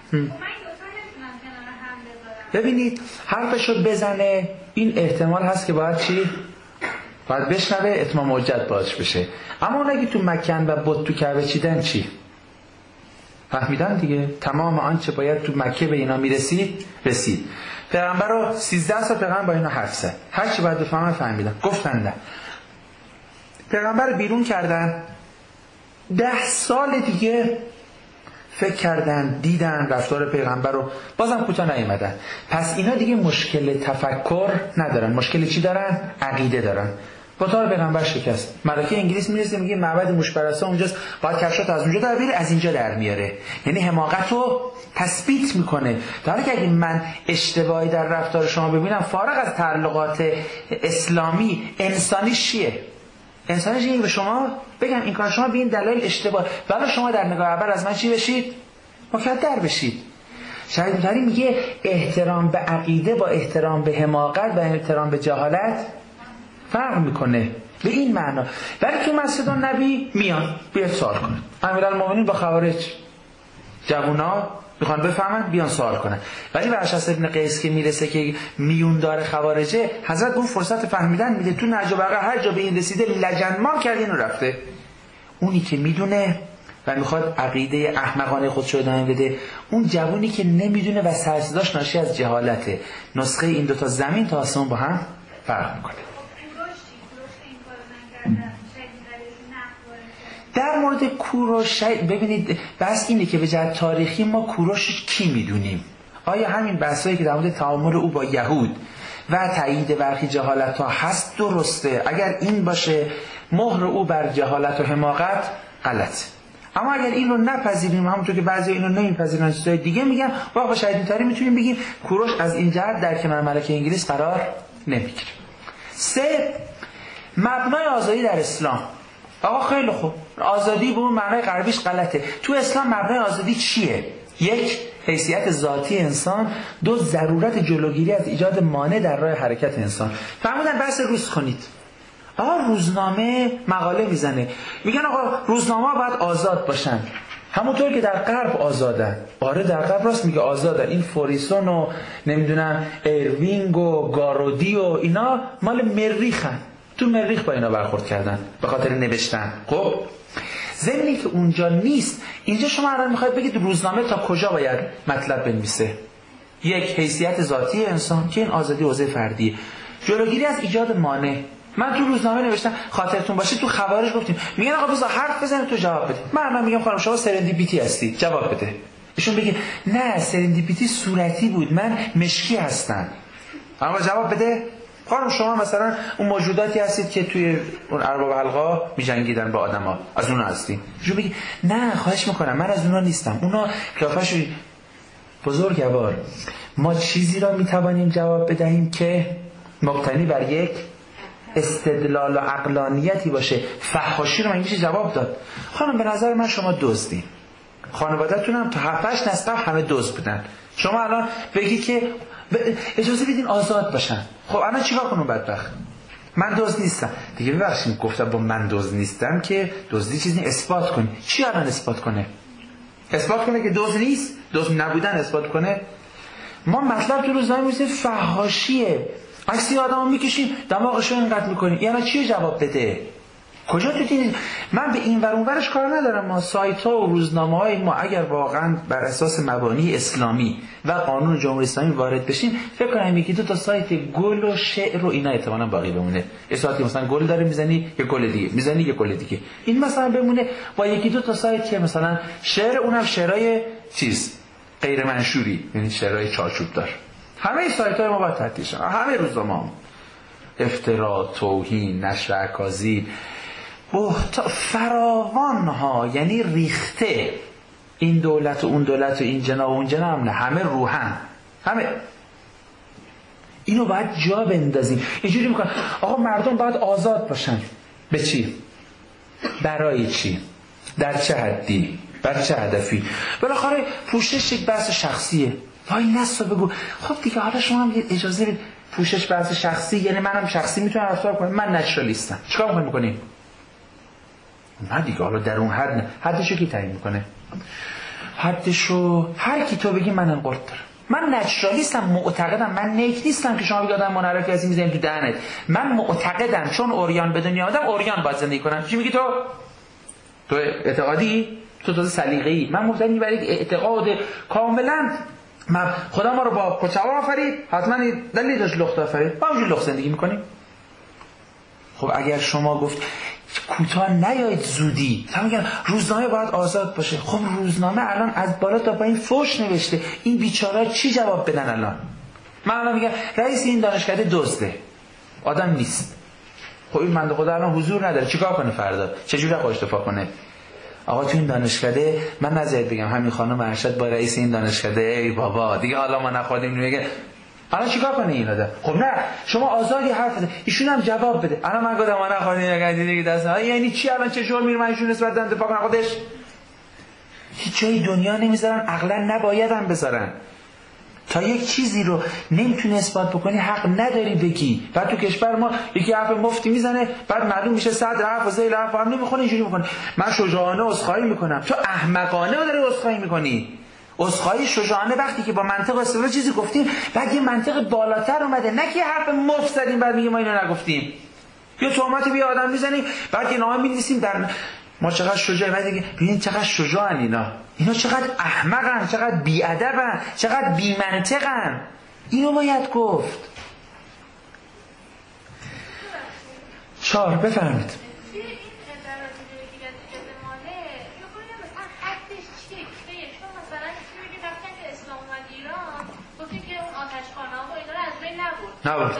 Speaker 1: ببینید حرفشو بزنه، این احتمال هست که باید چی؟ باید بشنوه، اتمام حجت باش بشه. اما اونایی که تو مکن و بت تو کعبه چیدن چی؟ فهمیدن دیگه، تمام آنچه باید تو مکه به اینا میرسید رسید. پیغمبر رو سیزده سال پیغمبر با اینا حرف زد، هر چی باید بفهمن فهمیدن، گفتن نه. پیغمبر بیرون کردن، ده سال دیگه فکر کردن، دیدن رفتار پیغمبر رو، بازم کوتاه نیومدن. پس اینا دیگه مشکل تفکر ندارن، مشکل چی دارن؟ عقیده دارن. بطار پیغمبر شکست. ملکه انگلیس میرسه میگه معبد موشپرستا اونجاست، باید کفشات از اونجا در بیاره، از اینجا در میاره. یعنی حماقت رو تثبیت میکنه. در حالی که اگه من اشتباهی در رفتار شما ببینم، فارغ از تعلقات اسلامی، انسانی چیه؟ انسانی چیه به شما بگم این کار شما به این دلایل اشتباه، ولی شما در نگاه اول از من چی بشید؟ مکدر بشید. شاید اینطوری میگه احترام به عقیده با احترام به حماقت و احترام به جهالت فرق میکنه، به این معنا. ولی تو مسجد النبی میان بیاد سوال کنن. امیرالمومنین با خوارج جوونا میخوان بفهمن، بیان سوال کنن. ولی ورشت ابن قیس که میرسه که میون داره خوارجه، حضرت اون فرصت فهمیدن میده. تو نهج البلاغه هر جا به این رسیده لجنمان کرد اینو رفته. اونی که میدونه و میخواد عقیده احمقانه خودش رو ادامه بده، اون جوونی که نمیدونه و سرصداش ناشی از جهالته. نسخه این دوتا زمین تا آسمون با هم فرق میکنه. در مورد کوروش ببینید بحث اینه که به جهت تاریخی ما کوروش کی میدونیم؟ آیا همین بحثایی که در مورد تعامل او با یهود و تایید برخی جهالت ها هست درسته؟ اگر این باشه مهر او بر جهالت و حماقت غلط. اما اگر این رو نپذیریم، همونطور که بعضی اینو نمیپذیرن، چیزای دیگه میگن، واقعا شاید تاری میتونیم بگیم کوروش از این جهت در کنار ملکه انگلیس قرار نمیگیره. سه، مبنای آزادی در اسلام. آقا خیلی خوب، آزادی به اون معنای غربیش غلطه. تو اسلام مبنای آزادی چیه؟ یک، حیثیت ذاتی انسان. دو، ضرورت جلوگیری از ایجاد مانع در راه حرکت انسان. فرمودن بحث روز کنید. آقا روزنامه مقاله میزنه، میگن آقا روزنامه باید آزاد باشن، همونطور که در غرب آزادن. آره در غرب راست میگه آزادن. این فوریسون و نمیدونم ایروینگ و گارودی و اینا مال مریخن، تو مریخ با اینا برخورد کردن به خاطر نوشتن. خب زمینی که اونجا نیست. اینجا شما الان میخواید بگید روزنامه تا کجا باید مطلب بنویسه؟ یک، حیثیت ذاتی انسان که این آزادی حوزه فردیه. جلوگیری از ایجاد مانع. من تو روزنامه نوشتم، خاطرتون باشه تو خوارج گفتیم میگن آقا بذار حرف بزنیم تو جواب بده. من الان میگم خانم شما سرندیپیتی هستی، جواب بده. ایشون بگه نه سرندیپیتی صورتی بود، من مشکی هستم. اما جواب بده. خانم شما مثلا اون موجوداتی هستید که توی اون ارباب حلقا میجنگیدن با آدما، از اونها هستین. ایشون بگه نه خواهش میکنم من از اونها نیستم. اونا قیافه‌شو بزرگوار. ما چیزی را میتوانیم جواب بدهیم که مبتنی بر یک استدلال و عقلانیتی باشه. فحاشی رو من میشه جواب داد. خانم به نظر من شما دزدین، خانواده‌تون هم تا هفتش نسل همه دزد بودن. شما الان بگی که اجازه بدین آزاد باشن. خب الان چیکار کنم بدبخت؟ من دزد نیستم دیگه. ببخشید گفتم با من دزد نیستم که دزدی چیزی اثبات کنی. چی الان اثبات کنه؟ اثبات کنه که دزد نیست، دزد نبودن اثبات کنه. ما مطلب تو روزنامه میشه فحاشیه، عکسی آدمو میکشیم دماغشو اینقدر میکنیم. یعنی چی جواب بده؟ کجا تو دین؟ من به این ور اون ورش کار ندارم. ما سایت ها و روزنامه های ما اگر واقعا بر اساس مبانی اسلامی و قانون جمهوری اسلامی وارد بشیم، فکر کنم یکی دو تا سایت گل و شعر و اینا احتمالاً باقی بمونه. یه سایتی مثلا گل داره میزنی یه گل دیگه، میزنی یه گل دیگه، این مثلا بمونه. با یکی دو تا سایت که مثلا شعر، اونم شعرهای چیز غیر منشوری، یعنی شعرهای چارچوب دار. همه سایت های ما باید تعطیل شن، همه روزنامه ها. افترا، توهین، نشر اکاذیب، بهتا فراوان ها، یعنی ریخته. این دولت و اون دولت و این جناب و اون جناب، نه همه روحن، همه. اینو باید جا بندازیم. اینجوری میکنن آقا مردم باید آزاد باشن. به چی؟ برای چی؟ در چه حدی؟ بر چه هدفی؟ بالاخره پوشش یک بحث شخصیه. وای نسو بگو خب دیگه حالا شما هم اجازه بدید پوشش بحث شخصی، یعنی منم شخصی میتونم رفتار کنم، من نچرالیستم، چیکار میکنیم؟ نه دیگه حالا در اون حد نه. حدشو کی تعیین میکنه؟ حدشو هر کی تو بگی من انقلت دارم. من نچرالیستم، معتقدم، من نیک نیستم که شما بگید آدم منحرفی هستی میزنید تو دهنت. من معتقدم چون اوریان به دنیا آمدم اوریان باید زندگی کنم. چی میگی تو؟ تو اعتقادی؟ تو تازه سلیقه‌ای. من معتقدم برای اعتقاد کاملا من خدا ما رو با کچوا آفرید، حتما دلیلی داشت لخت آفرید. ما اونجوری لخت زندگی میکنیم. خب اگر شما گفت کوتاه نیایید زودی، تا میگن روزنامه باید آزاد باشه. خب روزنامه الان از بالا تا پایین فحش نوشته، این بیچاره‌ها چی جواب بدن الان؟ من الان میگم رئیس این دانشکده دزده، آدم نیست. خب این بنده خدا الان حضور نداره، چیکار کنه فردا؟ چجوری خودش دفاع کنه؟ آقا تو این دانشکده من نذارید بگم همین خانم ارشد با رئیس این دانشکده ای بابا دیگه حالا ما نخوردیم میگه الان چیکار کنه این آدم؟ خب نه شما آزادی حرف بده، ایشون هم جواب بده. الان من گفتم ما نخوردیم میگه دیگه دست نه، یعنی چی الان چه جور میره ایشون نسبت به دفاع کنه خودش؟ هیچ جای دنیا نمیذارن، عقلا نباید هم بذارن. تا یک چیزی رو نمیتونی اثبات بکنی حق نداری بگی. بعد تو کشور ما یکی حرف مفتی میزنه بعد معلوم میشه صدر حرف و ذیل حرف هم نمیخونه، اینجوری میکنه من شجاعانه عذرخواهی میکنم. تو احمقانه داری عذرخواهی میکنی. عذرخواهی شجاعانه وقتی که با منطق و استدلال چیزی گفتیم بعد یه منطق بالاتر اومده، نه که حرف مفت زدیم بعد میگه ما اینو نگفتیم. یا تهمت به آدم میزنیم بعد یه نامه می‌نویسیم در ما چقدر شجاعیم، بعد دیگه ببین چقدر شجاعن اینا. اینا چقدر احمقن، چقدر بی‌ادبن، چقدر بی‌منطقن. اینو باید گفت. چهار بفرمایید. نبود.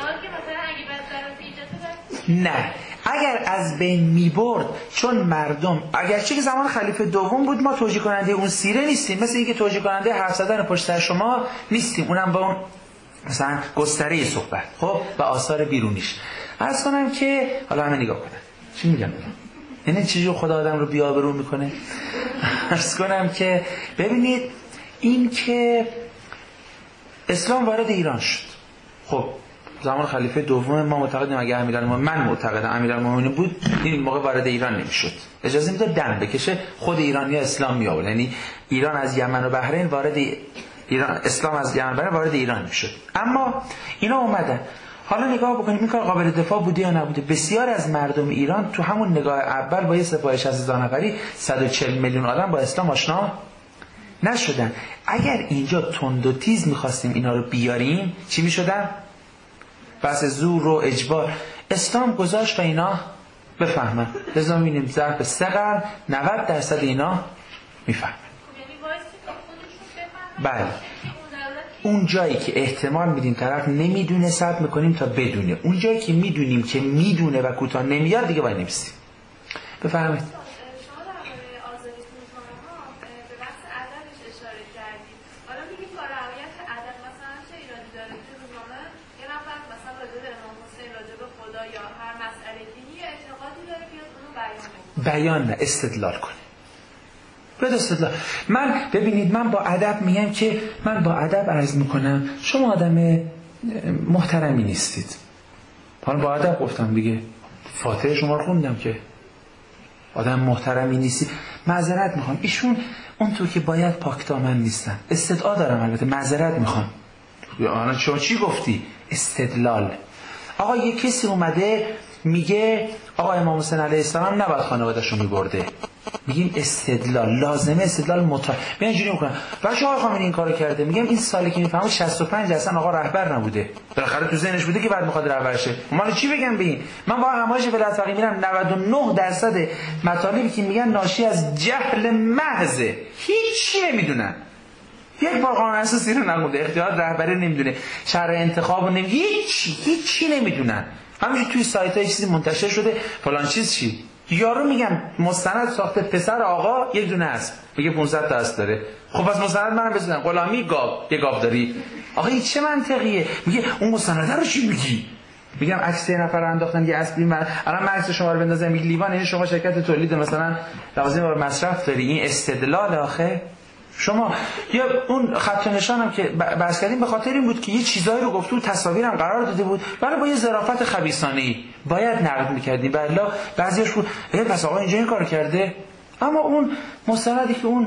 Speaker 1: نه اگر از بین میبرد چون مردم اگرچه که زمان خلیفه دوم بود ما توجیه کننده اون سیره نیستیم، مثل اینکه توجیه کننده حرف زدن پشت سر شما نیستیم، اونم با اون مثلا گستره صحبت خب و آثار بیرونیش. عرض کنم که حالا همه نگاه کنن چی میگم، یعنی چجور خدا آدم رو بی‌آبرو میکنه. عرض کنم که ببینید این که اسلام وارد ایران شد، خب زمان خلیفه دوم ما معتقدیم اگه امیرالمومنین من معتقدم امیرالمومنین بود این موقع وارد ایران نمیشد، اجازه میداد دم بکشه خود ایرانی اسلام می آورد، یعنی ایران از یمن و بحرین وارد ایران، اسلام از یمن و بحرین وارد ایران میشد. اما اینا اومدن. حالا نگاه بکنیم این کار قابل دفاع بوده یا نبوده. بسیار از مردم ایران تو همون نگاه اول با یه سپاه شصت هزار نفری صد و چهل میلیون آدم با اسلام آشنا نشدن. اگر اینجا تند و تیز می‌خواستیم اینا رو بیاریم چی می‌شدن؟ بس زور و اجبار. اسلام گذاشت و اینا بفهمن. لذا می‌بینیم ظرف سه قرن نود درصد اینا میفهمن. بله. اون جایی که احتمال میدیم طرف نمیدونه ثبت میکنیم تا بدونه. اون جایی که میدونیم که میدونه و کوتاه نمیاد دیگه باید نمیستیم. بفرمایید. بیان نه استدلال کنه. بده استدلال. من ببینید من با ادب میگم که من با ادب عرض میکنم شما آدم محترمی نیستید. حالا با ادب گفتم دیگه، فاتحه شما رو خوندم که آدم محترمی نیستید. معذرت میخوام ایشون اونطور که باید پاکدامن نیستن. استدعا دارم البته معذرت میخوام. آن شما چی گفتی؟ استدلال. آقا یه کسی اومده میگه آقا امام حسین علیه السلام نباید خانواده‌شو میبرده، میگیم استدلال لازمه، استدلال مطلق. من اینجوری میکنم بچه آقا خامنه‌ای این کارو کرده، میگم این سالی که میفهمه شصت و پنج اصلا آقا رهبر نبوده، بالاخره تو ذهنش بوده که بعد میخواد رهبر شه. من چی بگم به این؟ من با همایش ولایت فقیه میرم نود و نه درصد مطالبی که میگن ناشی از جهل محض، هیچ چی نمیدونن. یک بار قانون اساسی رو نخونده، اختیار رهبری نمیدونه، شرع انتخاب رو نمیدونه، هیچ هیچ چی نمیدونن. همینجوری توی سایت‌ها چیزی منتشر شده فلان چیز چی. یارو میگم مستند ساخته پسر آقا یک دونه است، میگه پانصد تا است داره. خب پس مستند منم بزنم غلامی گاو، یه گاو داری. آقا این چه منطقیه؟ میگه اون مستند رو چی میگی؟ میگم عکس سه نفر انداختن یه اسبی، من الان من عکس شما رو بندازم میگه لیوان، این شما شرکت تولید مثلا لوازم و مصرف داری. این استدلال آخه شما یا اون خط نشانم که بحث کردیم به خاطر این بود که یه چیزایی رو گفت و تصاویرم قرار داده بود، ولی با یه ظرافت خبیثانه‌ای باید نقد می‌کردیم. والله بعضیش بود پس آقا اینجا این کار کرده، اما اون مستندی که اون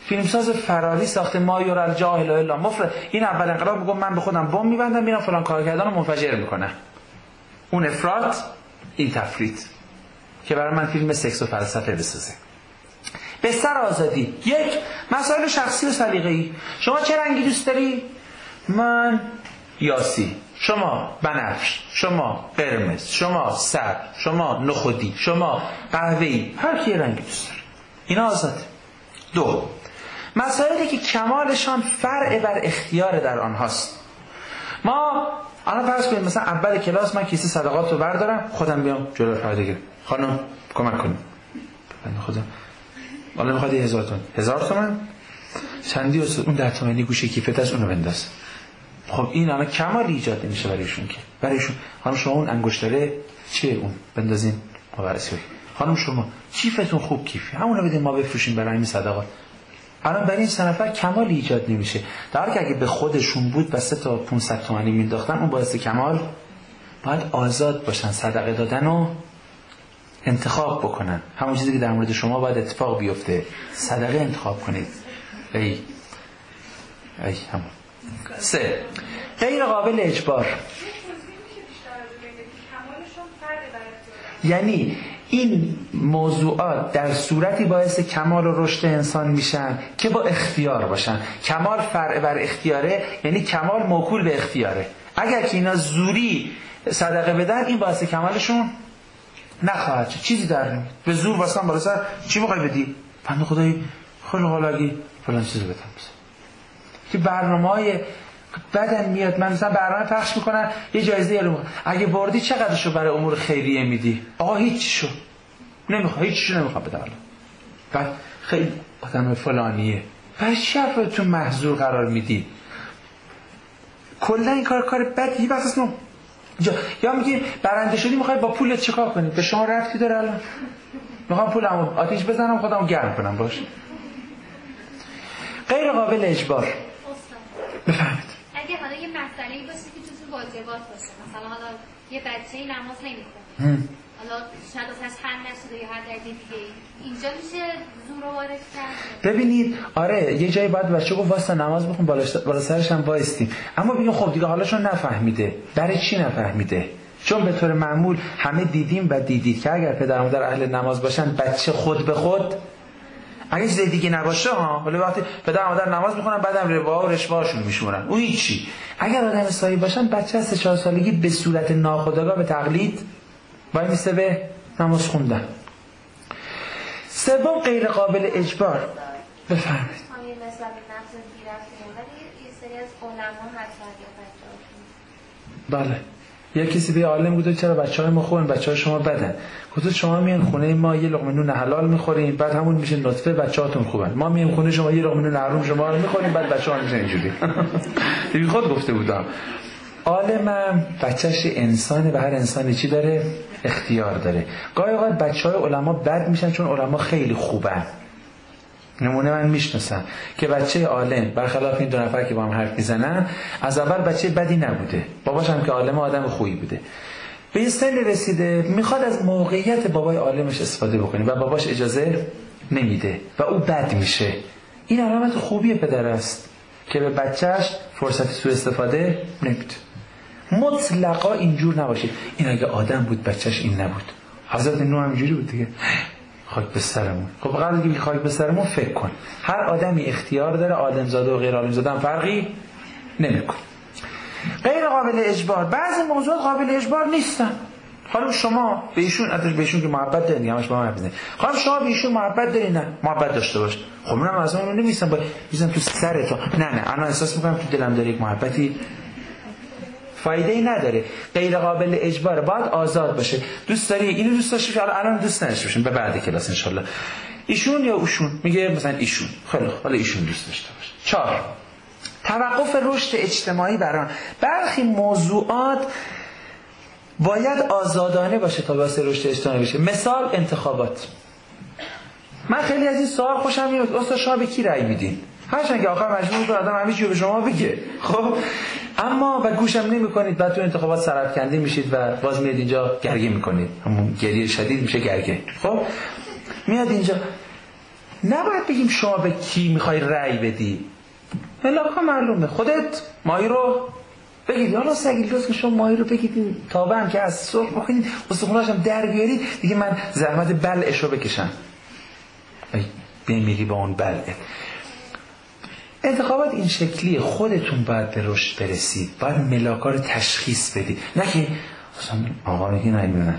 Speaker 1: فیلمساز فراری ساخته ما یور الجاهل الا مفرد. این اول انقلاب میگم من به خودم بم میبندم میرم فلان کار کردن رو منفجر میکنم. اون افراط، این تفریط که برای من فیلم سکس و فلسفه بسازه. بستر آزادی. یک، مسائل شخصی و سلیقه‌ای. شما چه رنگی دوست داری؟ من یاسی، شما بنفش، شما قرمز، شما سبز، شما نخودی، شما قهوه‌ای، هر کی رنگی دوست داره. اینا آزاده. دو، مسائلی که کمالشان فرع بر اختیار در آنهاست. ما الان فرض کنید مثلا اول کلاس من کیسه صدقات رو بردارم خودم بیام جلوی پردگیر، خانم کمک کنید بنده خدا والا میخواد یه هزار تومن هزار تومن چندی و اون ده تومنی گوشه کیفت است اونو بنداز. خب این الان کمال ایجاد نمیشه برایشون که برایشون خانم شما اون انگشتره چیه اون بندازین مبارزه. خانم شما کیفتون خوب کیفی همونو بدین ما بفروشیم برای این صدقات. الان برای این سه نفر کمال ایجاد نمیشه، در حالی که اگه به خودشون بود و سه تا پانصد تومانی مینداختن اون باعث کمال. باید آزاد باشن صدقه دادن و انتخاب بکنن. همون چیزی که در مورد شما باید اتفاق بیفته، صدقه انتخاب کنید. ای ای همون. سه، غیر قابل اجبار. یعنی این موضوعات در صورتی باعث کمال و رشد انسان میشن که با اختیار باشن. کمال فرع بر اختیاره، یعنی کمال موکول به اختیاره. اگر که اینا زوری صدقه بدن این باعث کمالشون نخواهد شد. چیزی در نمیاد. به زور واسه بالا سر چی میخوای بدی؟ بنده خدای خیلی حالگی فلان چیزو بدم. که برنامه‌های بعدن میاد من مثلا برنامه پخش میکنن یه جایزه علوم اگه بردی چقدرشو برای امور خیریه میدی؟ آقا هیچشو نمیخوام، هیچشو نمیخوام بدم. بعد خیلی آدم فلانیه برای چی افرادتون محظور قرار میدی؟ کلا این کار کار بدی. بس اسمو یا میگی برنده شدی میخوای با پولت چیکار کنی؟ به شما ربطی داره؟ الان میخوام پولمو آتیش بزنم خودمو گرم کنم. باشه غیر قابل اجبار. بفهمید
Speaker 2: اگه حالا یه مسئله‌ای باشه که توش واجبات باشه، مثلا حالا یه بچه‌ای نماز نمی‌خونه، حالا شاید ازش حل نشده یا هر دلیل دیگه، اینجا میشه زور رو وارد کرد؟
Speaker 1: ببینید آره یه جایی باید بچه گفت واسه نماز بخون بالا سرش هم وایستیم، اما بگیم خب دیگه حالاشون نفهمیده. برای چی نفهمیده؟ چون به طور معمول همه دیدیم و دیدید که اگر پدر و مادر اهل نماز باشن بچه خود به خود اگه چیز دیگه نباشه ها، ولی وقتی پدر و مادر نماز میخونن بعدم ربا و رشوه‌هاشون میشورن اون هیچی. اگر آدم صالحی باشن بچه از سه چهار سالگی به صورت ناخودآگاه به تقلید وای میسه به نماز خوندن. سوم غیر قابل اجبار. بفرمایید.
Speaker 2: همین مثلا نفس گرفتیم ولی یه سری از علما حتی بچه‌هاشون
Speaker 1: بله یه کسی به عالم گفت چرا بچه‌های ما خوبن بچه‌های شما بدن؟ گفت شما میان خونه ما یه لقمه نون حلال می‌خورین بعد همون میشه نطفه بچه‌هاتون خوبن. ما میام خونه شما یه لقمه نون حرام شما رو می‌خورین بعد بچه‌ها میشن اینجوری. بی خود گفته بودم. عالمم بچه‌ش انسانه و هر انسانی چی داره؟ اختیار داره. گاهی اوقات بچه‌های علما بد میشن چون علما خیلی خوبن. نمونه من میشناسم که بچه عالم برخلاف این دو نفر که با هم حرف میزنن از اول بچه بدی نبوده، باباش هم که عالم آدم خوبی بوده، به این سن رسیده میخواد از موقعیت بابای عالمش استفاده بکنه و باباش اجازه نمیده و او بد میشه. این علامت خوبی پدر است که به بچهش فرصت سوء استفاده نمیده. مطلقا اینجور نباشه. این اگه آدم بود بچهش این نبود. حضرت نوح هم اینجوری بود دیگه. خاک به سرمون. خب قبل اینکه خاک به سرمون فکر کن. هر آدمی اختیار داره، عالم زاده و غیر عالم زاده هم فرقی نمیکنه. غیر قابل اجبار. بعضی موضوعات قابل اجبار نیستن. حالا شما به ایشون اتش به ایشون که محبت دارین، همش با من حرف بزنید. حالا شما به ایشون محبت دارین؟ نه، محبت داشته باش. خب منم از اون نمیستم با میذارم تو سر تو. نه نه، انا احساس میکنم تو دلم داره یک محبتی فایده ای نداره. غیر قابل اجباره، باید آزاد باشه. دوست داری اینو دوست داشتی که الان دوست نداشته باشین به بعد کلاس ان شاء الله. ایشون یا اوشون؟ میگه مثلا ایشون. خیلی خوب، حالا ایشون دوست داشته باشه. چهار، توقف رشد اجتماعی بران. برخی موضوعات باید آزادانه باشه تا واسه رشد اجتماعی بشه. مثال انتخابات. من خیلی از این سوال خوشم میاد. استاد شما به کی رأی میدین؟ هرچند که آخر مجبور کنه آدم همه چیو به شما بگه. خب اما و گوشم نمی‌کنید، بعد تو انتخابات سرطکنده میشید و باز میاد اینجا گرگه میکنید. همون گریه شدید میشه گرگه. خب میاد اینجا نباید بگیم شما به کی میخوای رأی بدی. ملاکا معلومه، خودت ماهی رو بگید. حالا سگید لطف که شما ماهی رو بگید تابه هم که از صبح بکنید استخوناش هم در بیارید دیگه، من زحمت بلعش رو بکشم. بمیری با اون بلعه. انتخابات این شکلی، خودتون باید به رشد برسید، باید ملاکا رو تشخیص بدید، نه که آقا میگی نمیدونن.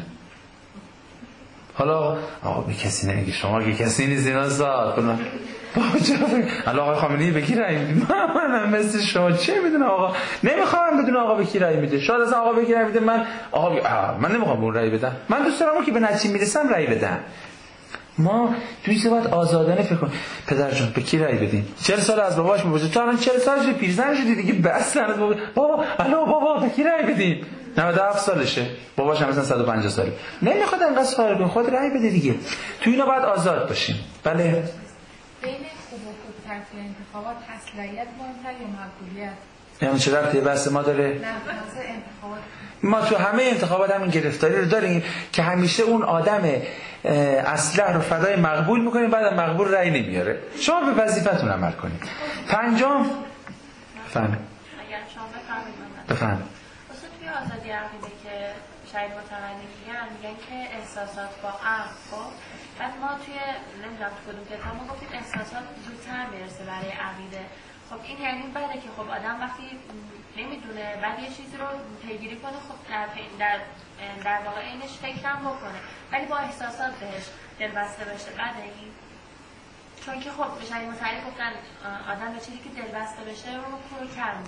Speaker 1: حالا آقا به کسی نمیگی، شما که کسی نیست اینا زاد کنم بابا چرا حالا آقای خامنه‌ای به کی رأی میده؟ منم مثل شما چه میدونم آقا، نمیخوام بدون آقا به کی رأی میده. شاید اصلا آقا به کی رأی میده من آقا من نمیخوام اون رأی بدم، من دوست دارم که به نتیجه میرسم رأی بدم. ما توی باید آزادانه فکر کنیم. پدر جان به کی رأی بدیم؟ چهل سال از باباش میپرسه تو الان چهل سالشه پیرزن شدی دیگه بس از بابا بابا الو بابا به کی رأی بدیم؟ نود و هفت سالشه، باباش هم مثلا صد و پنجاه ساله، نمیخواد انقدر سوال کنه، خود رأی بده دیگه. تو اینا باید آزاد باشیم. بله
Speaker 3: بین خوب و خوب تر توی انتخابات اصلیت مهمتر یا مقبولیت؟
Speaker 1: یعنی چه ربطی بحث ما داره؟
Speaker 3: نه انتخابات
Speaker 1: ما تو همه انتخابات همین گرفتاری رو داریم که همیشه اون آدم اصلح رو فدای مقبول میکنیم، بعد مقبول رأی نمیاره. شما به وظیفتون عمل کنید. پنجم فهم
Speaker 4: اگر شما بفهمید
Speaker 1: بفهم
Speaker 4: واسه توی آزادی عقیده که شاید متقنی میگن میگن که احساسات با عقل، خب بعد ما توی نمیدونم تو کدوم کتاب ما گفتیم احساسات زودتر میرسه برای عقیده. خب این یعنی بده که خب آدم وقتی نمیدونه بعد یه چیزی رو پیگیری کنه، خب در در در واقع اینش فکرم بکنه ولی با احساسات بهش دلبسته بشه. بعد این چون که خب به شاید متعریف گفتن آدم به چیزی که دلبسته بشه رو پرو کرد.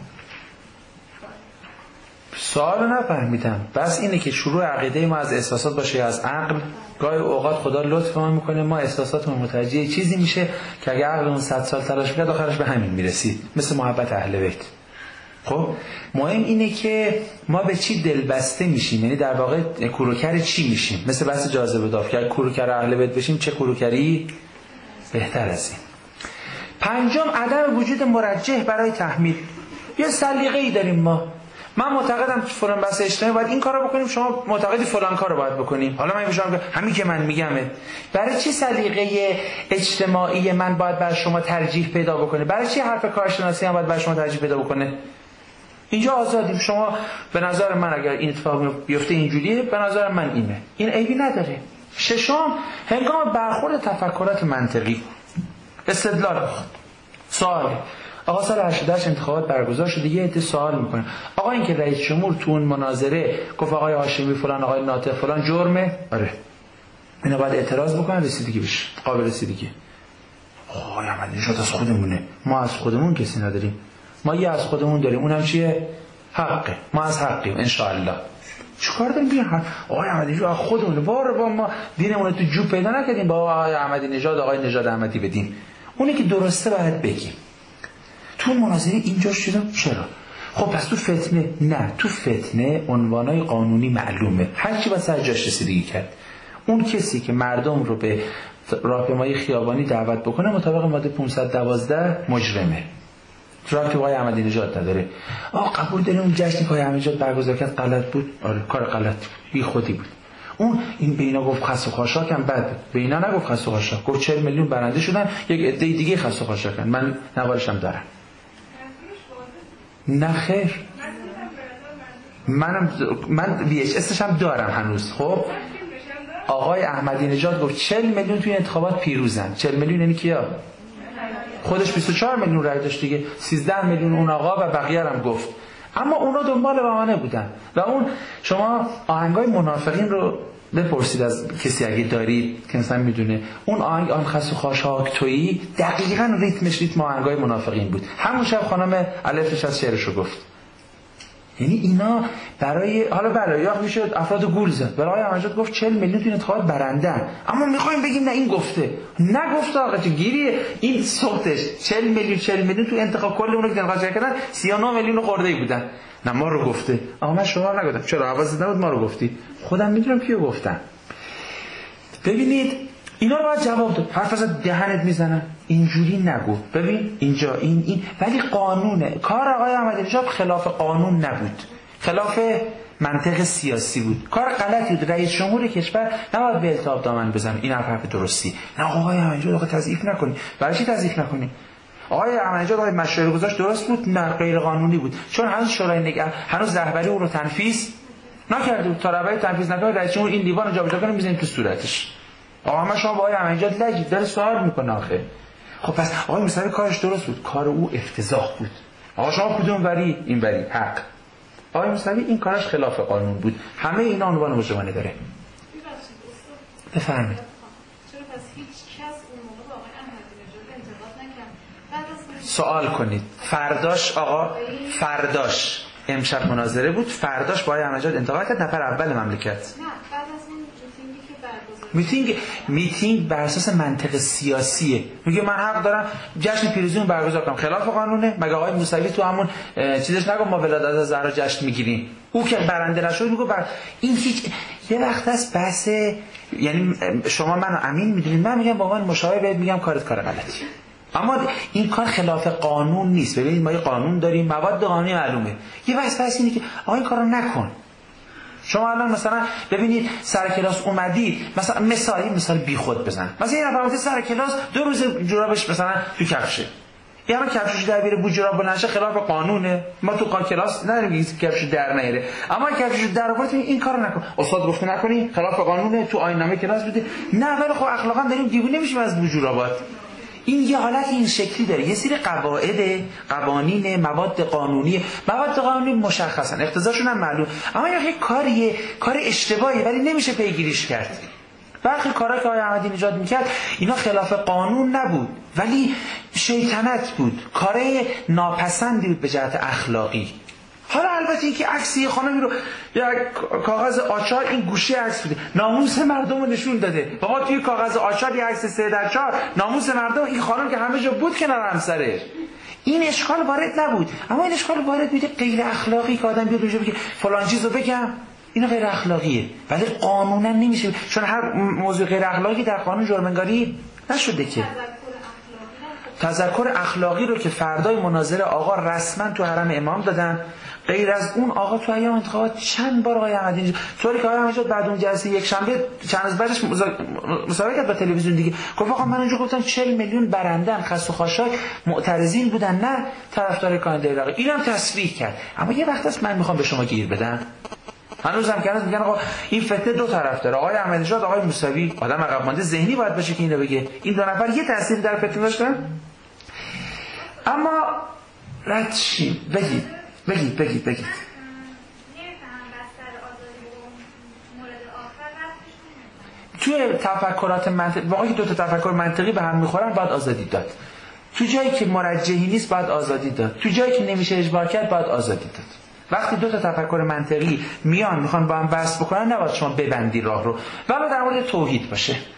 Speaker 1: سوال نفهمیدم. بس اینه که شروع عقیده ما از احساسات باشه یا از عقل؟ گاهی اوقات خدا لطف ما میکنه ما احساساتمون متوجه چیزی میشه که اگه عقلمون صد سال تلاش میکرد آخرش به همین میرسید، مثل محبت اهل بیت. خب مهم اینه که ما به چی دلبسته میشیم، یعنی در واقع کروکر چی میشیم. مثل بحث جاذبه دافت که کروکر اهل بیت بشیم چه کروکری بهتر از این. پنجم عدم وجود مرجح برای تحمیل. یه سلیقه‌ای داریم ما، من معتقدم فلان بحث اجتماعی باید این کارو بکنیم، شما معتقدی فلان کارو باید بکنیم. حالا من میگم همین که من میگمه، برای چی سلیقه اجتماعی من باید بر شما ترجیح پیدا بکنه؟ برای چی حرف کارشناسی هم باید بر شما ترجیح پیدا بکنه؟ اینجا آزادیم. شما به نظر من اگر این اتفاق بیفته اینجوریه، به نظر من اینه، این عیبی نداره. ششم هنگام برخورد تفکرات منطقی، استدلال. سوال آقا سال هشتاد و هشت انتخابات برگزار شده، یه عده سوال میکنه آقا این که رئیس جمهور تو اون مناظره گفت آقای هاشمی فلان آقای ناطق فلان جرمه، آره اینا باید اعتراض بکنن رسیدگی بشه، قابل رسیدگی. آقای احمدی نژاد از خودمونه، ما از خودمون کسی نداریم، ما یه از خودمون داریم، اونم چیه؟ حقه، ما از حقیم ان شاء الله. چیکار داریم بگیم آقای احمدی نژاد از خودمونه؟ بار با ما دینمون تو جوب پیدا نکردیم با آقای احمدی نژاد آقای نژاد احمدی بدیم. اونی که درسته باید بگیم. تو مناظره اینجا شدم چرا؟ خب پس تو فتنه نه، تو فتنه عنوانای قانونی معلومه، هر کی با سر جاش رسیدگی کرد. اون کسی که مردم رو به راهپیمایی خیابانی دعوت بکنه مطابق ماده پانصد و دوازده مجرمه. رابطه با آقای احمدی نژاد نداره. آقا قبول داریم اون جشنی که آقای احمدی نژاد برگزار کرد غلط بود؟ آره کار غلط بی خودی بود. اون این به اینا گفت خس و خاشاک هم بد، به اینا نگفت خس و خاشاک، گفت چهل میلیون برنده شدن، یک عده دیگه خس و خاشاکن، من نوارشم دارم. نه خیر، منم من وی اچ اسش هم دارم هنوز. خب آقای احمدی نژاد گفت چهل میلیون توی انتخابات پیروزن. چهل میلیون یعنی کیا؟ خودش بیست و چهار میلیون رای داشت دیگه، سیزده میلیون اون آقا و بقیه هم گفت. اما اونا دنبال بهانه بودن و اون شما آهنگای منافقین رو بپرسید از کسی اگه دارید که مثلا میدونه اون آهنگ آن خس و خاشاک تویی دقیقاً ریتمش ریتم آهنگای منافقین بود. همون شب خانم الفش از شعرشو گفت. یعنی اینا برای حالا برای یا میشد افراد گول زد. برای احمدی گفت چهل میلیون تو انتخابات برندن، اما میخوایم بگیم نه این گفته، نگفته آقا چه گیریه این صوتش. چهل میلیون چهل میلیون تو انتخاب کل اون رو که انتخاب کردن سی و نه میلیون خورده ای بودن. نه ما رو گفته. آقا من شما رو نگفتم. چرا حواست نبود ما رو گفتی؟ خودم میدونم کیو گفتم. ببینید اینا رو باید جواب داد. حرف از دهنت میزنن اینجوری نگو. ببین اینجا این این ولی قانونه. کار آقای احمدی نژاد خلاف قانون نبود، خلاف منطق سیاسی بود، کار غلطی بود. رئیس جمهور کشور نباید به التهاب دامن بزنه. این حرف درستی. نه آقای احمدی آقا تضعیف نکنی. برای چی تضعیف نکنی؟ آقای احمدی آقای مشروع گذاشت درست بود؟ نه غیر قانونی بود. چون هنوز شورای نگهبان هنوز رهبری او رو تنفیذ نکرده بود. تا رهبری تنفیذ نکنه رئیس جمهور این لیوان رو جابجا کنه میزنه تو صورتش. آقا ما شما با آقای احمدی لجید داره سوال میکنه آخه. خب پس آقای موسوی کارش درست بود، کار او افتضاح بود. آقا شما کدوم وری؟ این وری حق. آقای موسوی این کارش خلاف قانون بود. همه اینا عنوان مجرمانه داره. بفرمایید.
Speaker 3: چرا پس هیچ کس اون موقع با آقای احمدی نژاد انتقاد نکرد؟ بعد از
Speaker 1: سوال کنید. فرداش آقا فرداش امشب مناظره بود، فرداش با آقای احمدی نژاد انتقاد کرد، نفر اول مملکت.
Speaker 3: نه بعد از اون میتینگی که برگزار
Speaker 1: میتینگ میتینگ بر اساس منطق سیاسیه. میگه من حق دارم جشن پیروزی رو برگزار کنم، خلاف قانونه؟ مگه آقای موسوی تو همون چیزش نگفت ما ولادت از زهرا جشن میگیریم؟ او که برنده نشد میگه بر این هیچ یه وقت است بحث، یعنی شما منو امین میدونید، من میگم با من مشاور بهت میگم کارت کار غلطی، اما این کار خلاف قانون نیست. ببینید ما یه قانون داریم، مواد قانونی معلومه. یه بحث بحث اینه که آقا این کارو نکن. شما الان مثلا ببینید سر کلاس اومدی، مثلا مثالی مثال بیخود بزن، مثلا این نفر سر کلاس دو روز جورابش مثلا تو کفشه، یعنی کفشش در بیاره بو جوراب بلنشه خلاف قانونه. ما تو قان کلاس نداریم که کفش در نیاره، اما کفشش در آورد این کارو نکن. استاد گفته نکنی خلاف قانونه، تو آیین‌نامه کلاس بده. نه ولی خب اخلاقا داریم دیوونه میشیم از بو جورابات. این یه حالت این شکلی داره. یه سری قواعد، قوانین، مواد قانونی، مواد قانونی مشخصن، اقتضاشون هم معلوم، اما یه کاریه، کار اشتباهی ولی نمیشه پیگیریش کرد. برخی کارا که آقای احمدی نژاد میکرد اینا خلاف قانون نبود ولی شیطنت بود، کارای ناپسندی بود به جهت اخلاقی. حالا البته این که عکسی خانمی رو یک کاغذ آچار این گوشه عکس بوده، ناموس مردم رو نشون داده. بابا توی کاغذ آچار یه عکس سه در چهار، ناموس مردم، این خانم که همه جا بود کنار همسرش. این اشکال وارد نبود، اما این اشکال وارد میده غیر اخلاقی که آدم بیاد اونجا بگه فلان چیزو بگم، اینا غیر اخلاقیه. ولی قانونا نمیشه، چون هر موضوع غیر اخلاقی در قانون جرم‌انگاری نشده که. تذکر اخلاقی رو که فردای مناظره آقا رسما تو حرم امام دادن. غیر از اون آقا تو ایام انتخابات چند بار آقای احمدی نژاد، طوری که آقای احمدی نژاد بعد اون جلسه یک شنبه چند روز بعدش مصاحبه کرد با تلویزیون دیگه، گفت آقا من اونجا گفتم چهل میلیون برندن خس و خاشاک معترضین بودن، نه طرفدار کاندیدای رقیب. اینم تصریح کرد. اما یه وقت است من میخوام به شما گیر بدم. هنوزم که هنوز میگن آقا این فتنه دو طرف داره، آقای احمدی نژاد آقای موسوی. آدم عقب مانده ذهنی باید باشه که اینو بگه. این دو نفر یه تاثیر در فتنه داشتن. اما رد شیم. بگید بگید بگید بگید توی تفکرات منطقی واقعی دو تا تفکر منطقی به هم میخورن باید آزادی داد. تو جایی که مرجحی نیست باید آزادی داد. تو جایی که نمیشه اجبار کرد باید آزادی داد. وقتی دو تا تفکر منطقی میان میخوان با هم بحث بکنن نباید شما ببندی راه رو. ولی در مورد توحید باشه.